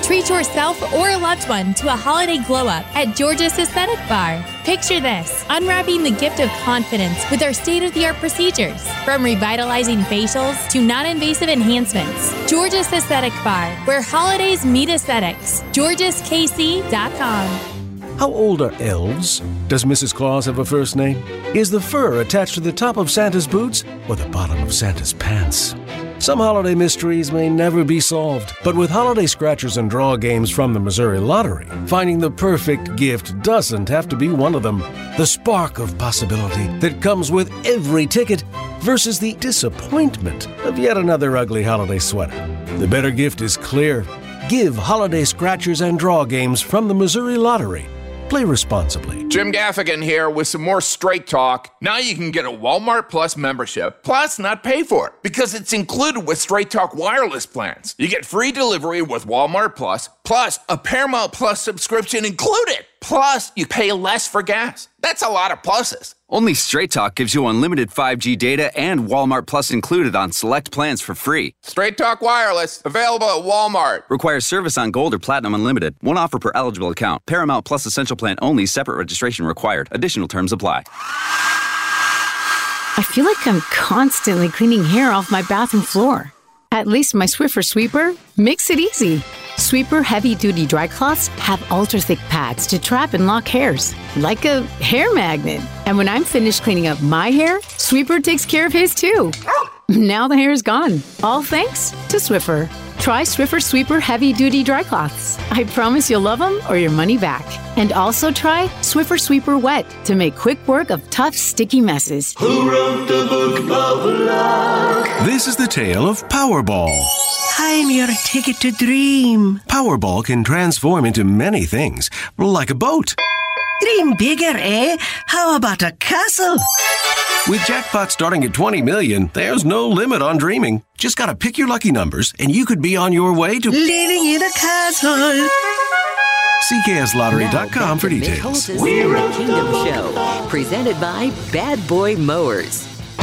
Treat yourself or a loved one to a holiday glow-up at George's Aesthetic Bar. Picture this, unwrapping the gift of confidence with our state-of-the-art procedures. From revitalizing facials to non-invasive enhancements. George's Aesthetic Bar, where holidays meet aesthetics. Georges K C dot com. How old are elves? Does Missus Claus have a first name? Is the fur attached to the top of Santa's boots or the bottom of Santa's pants? Some holiday mysteries may never be solved, but with holiday scratchers and draw games from the Missouri Lottery, finding the perfect gift doesn't have to be one of them. The spark of possibility that comes with every ticket versus the disappointment of yet another ugly holiday sweater. The better gift is clear. Give holiday scratchers and draw games from the Missouri Lottery. Play responsibly. Jim Gaffigan here with some more Straight Talk. Now you can get a Walmart Plus membership, plus not pay for it, because it's included with Straight Talk wireless plans. You get free delivery with Walmart Plus, plus a Paramount Plus subscription included. Plus, you pay less for gas. That's a lot of pluses. Only Straight Talk gives you unlimited five G data and Walmart Plus included on select plans for free. Straight Talk Wireless, available at Walmart. Requires service on Gold or Platinum Unlimited. One offer per eligible account. Paramount Plus Essential Plan only. Separate registration required. Additional terms apply. I feel like I'm constantly cleaning hair off my bathroom floor. At least my Swiffer Sweeper makes it easy. Sweeper heavy-duty dry cloths have ultra-thick pads to trap and lock hairs, like a hair magnet. And when I'm finished cleaning up my hair, Sweeper takes care of his too. Now the hair is gone, all thanks to Swiffer. Try Swiffer Sweeper heavy-duty dry cloths. I promise you'll love them or your money back. And also try Swiffer Sweeper Wet to make quick work of tough, sticky messes. Who wrote the book of luck? This is the tale of Powerball. I'm your ticket to dream. Powerball can transform into many things, like a boat. Dream bigger, eh? How about a castle? With jackpots starting at twenty million, there's no limit on dreaming. Just gotta pick your lucky numbers, and you could be on your way to living in a castle. C K S lottery dot com for details. We the Kingdom Show, presented by Bad Boy Mowers.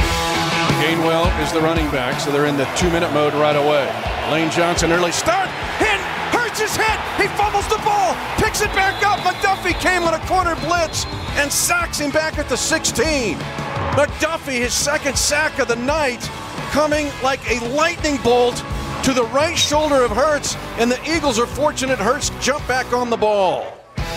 Gainwell is the running back, so they're in the two-minute mode right away. Lane Johnson, early start, hit, Hurts is hit, he fumbles the ball, picks it back up, McDuffie came on a corner blitz and sacks him back at the sixteen. McDuffie, his second sack of the night, coming like a lightning bolt to the right shoulder of Hurts, and the Eagles are fortunate Hurts jumped back on the ball.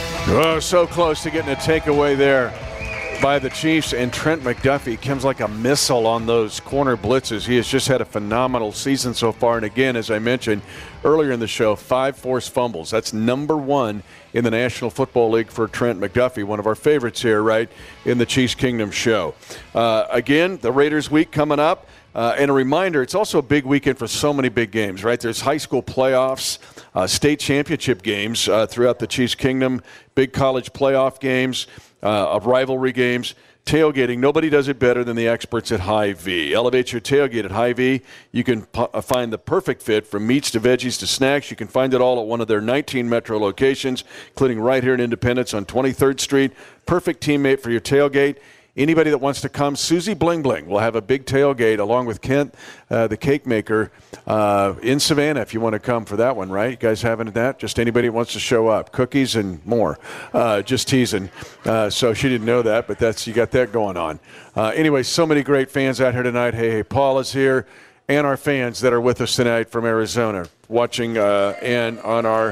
Oh, so close to getting a takeaway there by the Chiefs, and Trent McDuffie comes like a missile on those corner blitzes. He has just had a phenomenal season so far, and again, as I mentioned earlier in the show, five forced fumbles. That's number one in the National Football League for Trent McDuffie, one of our favorites here, right, in the Chiefs Kingdom show. Uh, again, the Raiders week coming up. Uh, and a reminder, it's also a big weekend for so many big games, right? There's high school playoffs, uh, state championship games uh, throughout the Chiefs Kingdom, big college playoff games, uh, rivalry games, tailgating. Nobody does it better than the experts at Hy-Vee. Elevate your tailgate at Hy-Vee. You can p- find the perfect fit from meats to veggies to snacks. You can find it all at one of their nineteen metro locations, including right here in Independence on twenty-third Street. Perfect teammate for your tailgate. Anybody that wants to come, Susie Bling Bling will have a big tailgate along with Kent, uh, the cake maker, uh, in Savannah if you want to come for that one, right? You guys having that? Just anybody that wants to show up. Cookies and more. Uh, just teasing. Uh, so she didn't know that, but that's you got that going on. Uh, anyway, so many great fans out here tonight. Hey, hey, Paul is here, and our fans that are with us tonight from Arizona watching uh, and on our,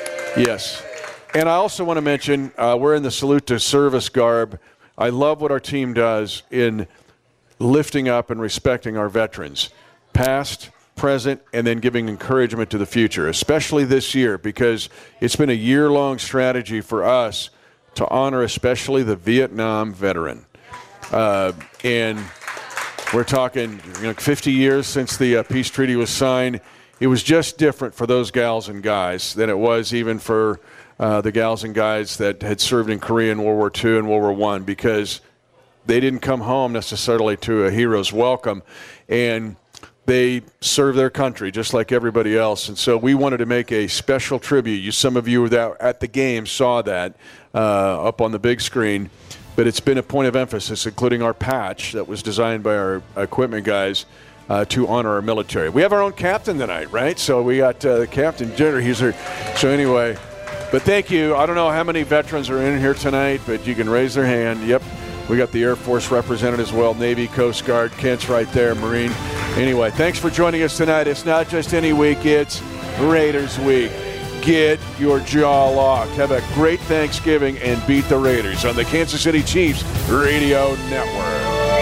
yes. And I also want to mention uh, we're in the Salute to Service garb. I love what our team does in lifting up and respecting our veterans, past, present, and then giving encouragement to the future, especially this year, because it's been a year-long strategy for us to honor especially the Vietnam veteran. Uh, and we're talking you know, fifty years since the uh, peace treaty was signed. It was just different for those gals and guys than it was even for Uh, the gals and guys that had served in Korea in World War Two and World War One, because they didn't come home necessarily to a hero's welcome, and they served their country just like everybody else. And so we wanted to make a special tribute. You, some of you that at the game saw that uh, up on the big screen, but it's been a point of emphasis, including our patch that was designed by our equipment guys, uh, to honor our military. We have our own captain tonight, right? So we got uh, the captain, Jenner. He's here. So anyway, but thank you. I don't know how many veterans are in here tonight, but you can raise their hand. Yep. We got the Air Force represented as well, Navy, Coast Guard, Kent's right there, Marine. Anyway, thanks for joining us tonight. It's not just any week, it's Raiders week. Get your jaw locked. Have a great Thanksgiving and beat the Raiders on the Kansas City Chiefs Radio Network.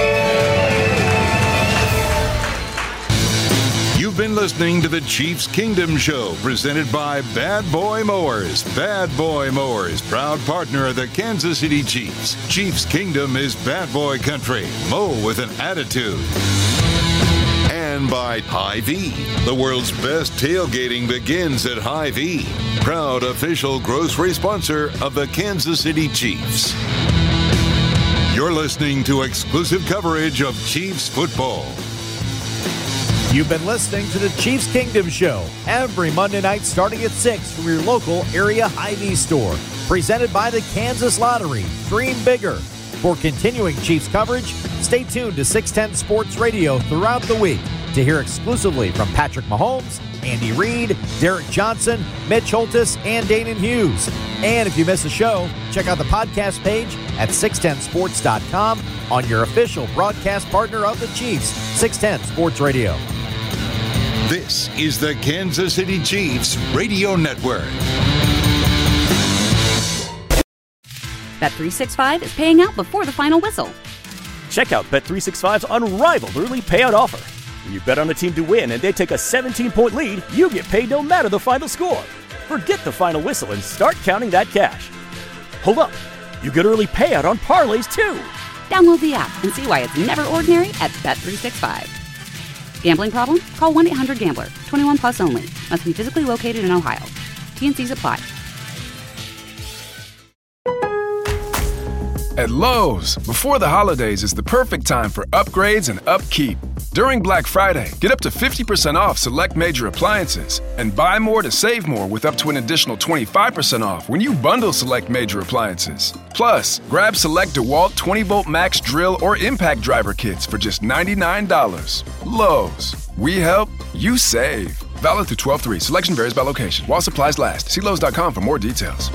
You've been listening to the Chiefs Kingdom Show, presented by Bad Boy Mowers. Bad Boy Mowers, proud partner of the Kansas City Chiefs. Chiefs Kingdom is bad boy country. Mow with an attitude. And by Hy-Vee. The world's best tailgating begins at Hy-Vee. Proud official grocery sponsor of the Kansas City Chiefs. You're listening to exclusive coverage of Chiefs football. You've been listening to the Chiefs Kingdom Show every Monday night starting at six from your local area Hy-Vee store. Presented by the Kansas Lottery. Dream bigger. For continuing Chiefs coverage, stay tuned to six ten Sports Radio throughout the week to hear exclusively from Patrick Mahomes, Andy Reid, Derek Johnson, Mitch Holthus, and Danon Hughes. And if you miss a show, check out the podcast page at six ten sports dot com on your official broadcast partner of the Chiefs, six ten Sports Radio. This is the Kansas City Chiefs Radio Network. Bet three sixty-five is paying out before the final whistle. Check out Bet three sixty-five's unrivaled early payout offer. When you bet on a team to win and they take a seventeen-point lead, you get paid no matter the final score. Forget the final whistle and start counting that cash. Hold up. You get early payout on parlays, too. Download the app and see why it's never ordinary at Bet three sixty-five. Gambling problem? Call one eight hundred gambler. twenty-one plus only. Must be physically located in Ohio. T and Cs apply. At Lowe's, before the holidays is the perfect time for upgrades and upkeep. During Black Friday, get up to fifty percent off select major appliances and buy more to save more with up to an additional twenty-five percent off when you bundle select major appliances. Plus, grab select DeWalt twenty volt max drill or impact driver kits for just ninety-nine dollars. Lowe's, we help, you save. Valid through twelve three. Selection varies by location. While supplies last. See Lowe's dot com for more details.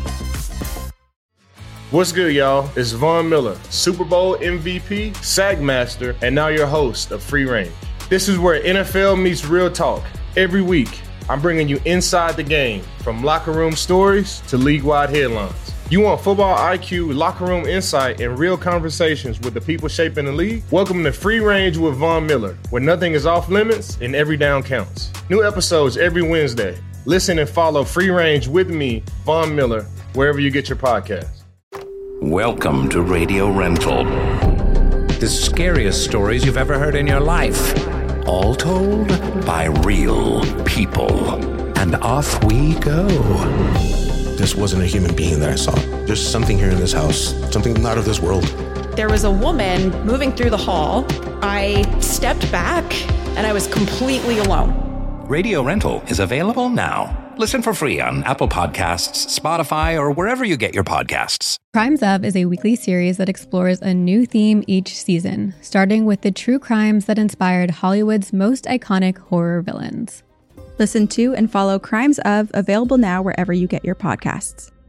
What's good, y'all? It's Von Miller, Super Bowl M V P, SAG Master, and now your host of Free Range. This is where N F L meets real talk. Every week, I'm bringing you inside the game, from locker room stories to league-wide headlines. You want football I Q, locker room insight, and real conversations with the people shaping the league? Welcome to Free Range with Von Miller, where nothing is off limits and every down counts. New episodes every Wednesday. Listen and follow Free Range with me, Von Miller, wherever you get your podcasts. Welcome to Radio Rental. The scariest stories you've ever heard in your life. All told by real people. And off we go. This wasn't a human being that I saw. There's something here in this house, something not of this world. There was a woman moving through the hall. I stepped back and I was completely alone. Radio Rental is available now. Listen for free on Apple Podcasts, Spotify, or wherever you get your podcasts. Crimes Of is a weekly series that explores a new theme each season, starting with the true crimes that inspired Hollywood's most iconic horror villains. Listen to and follow Crimes Of, available now wherever you get your podcasts.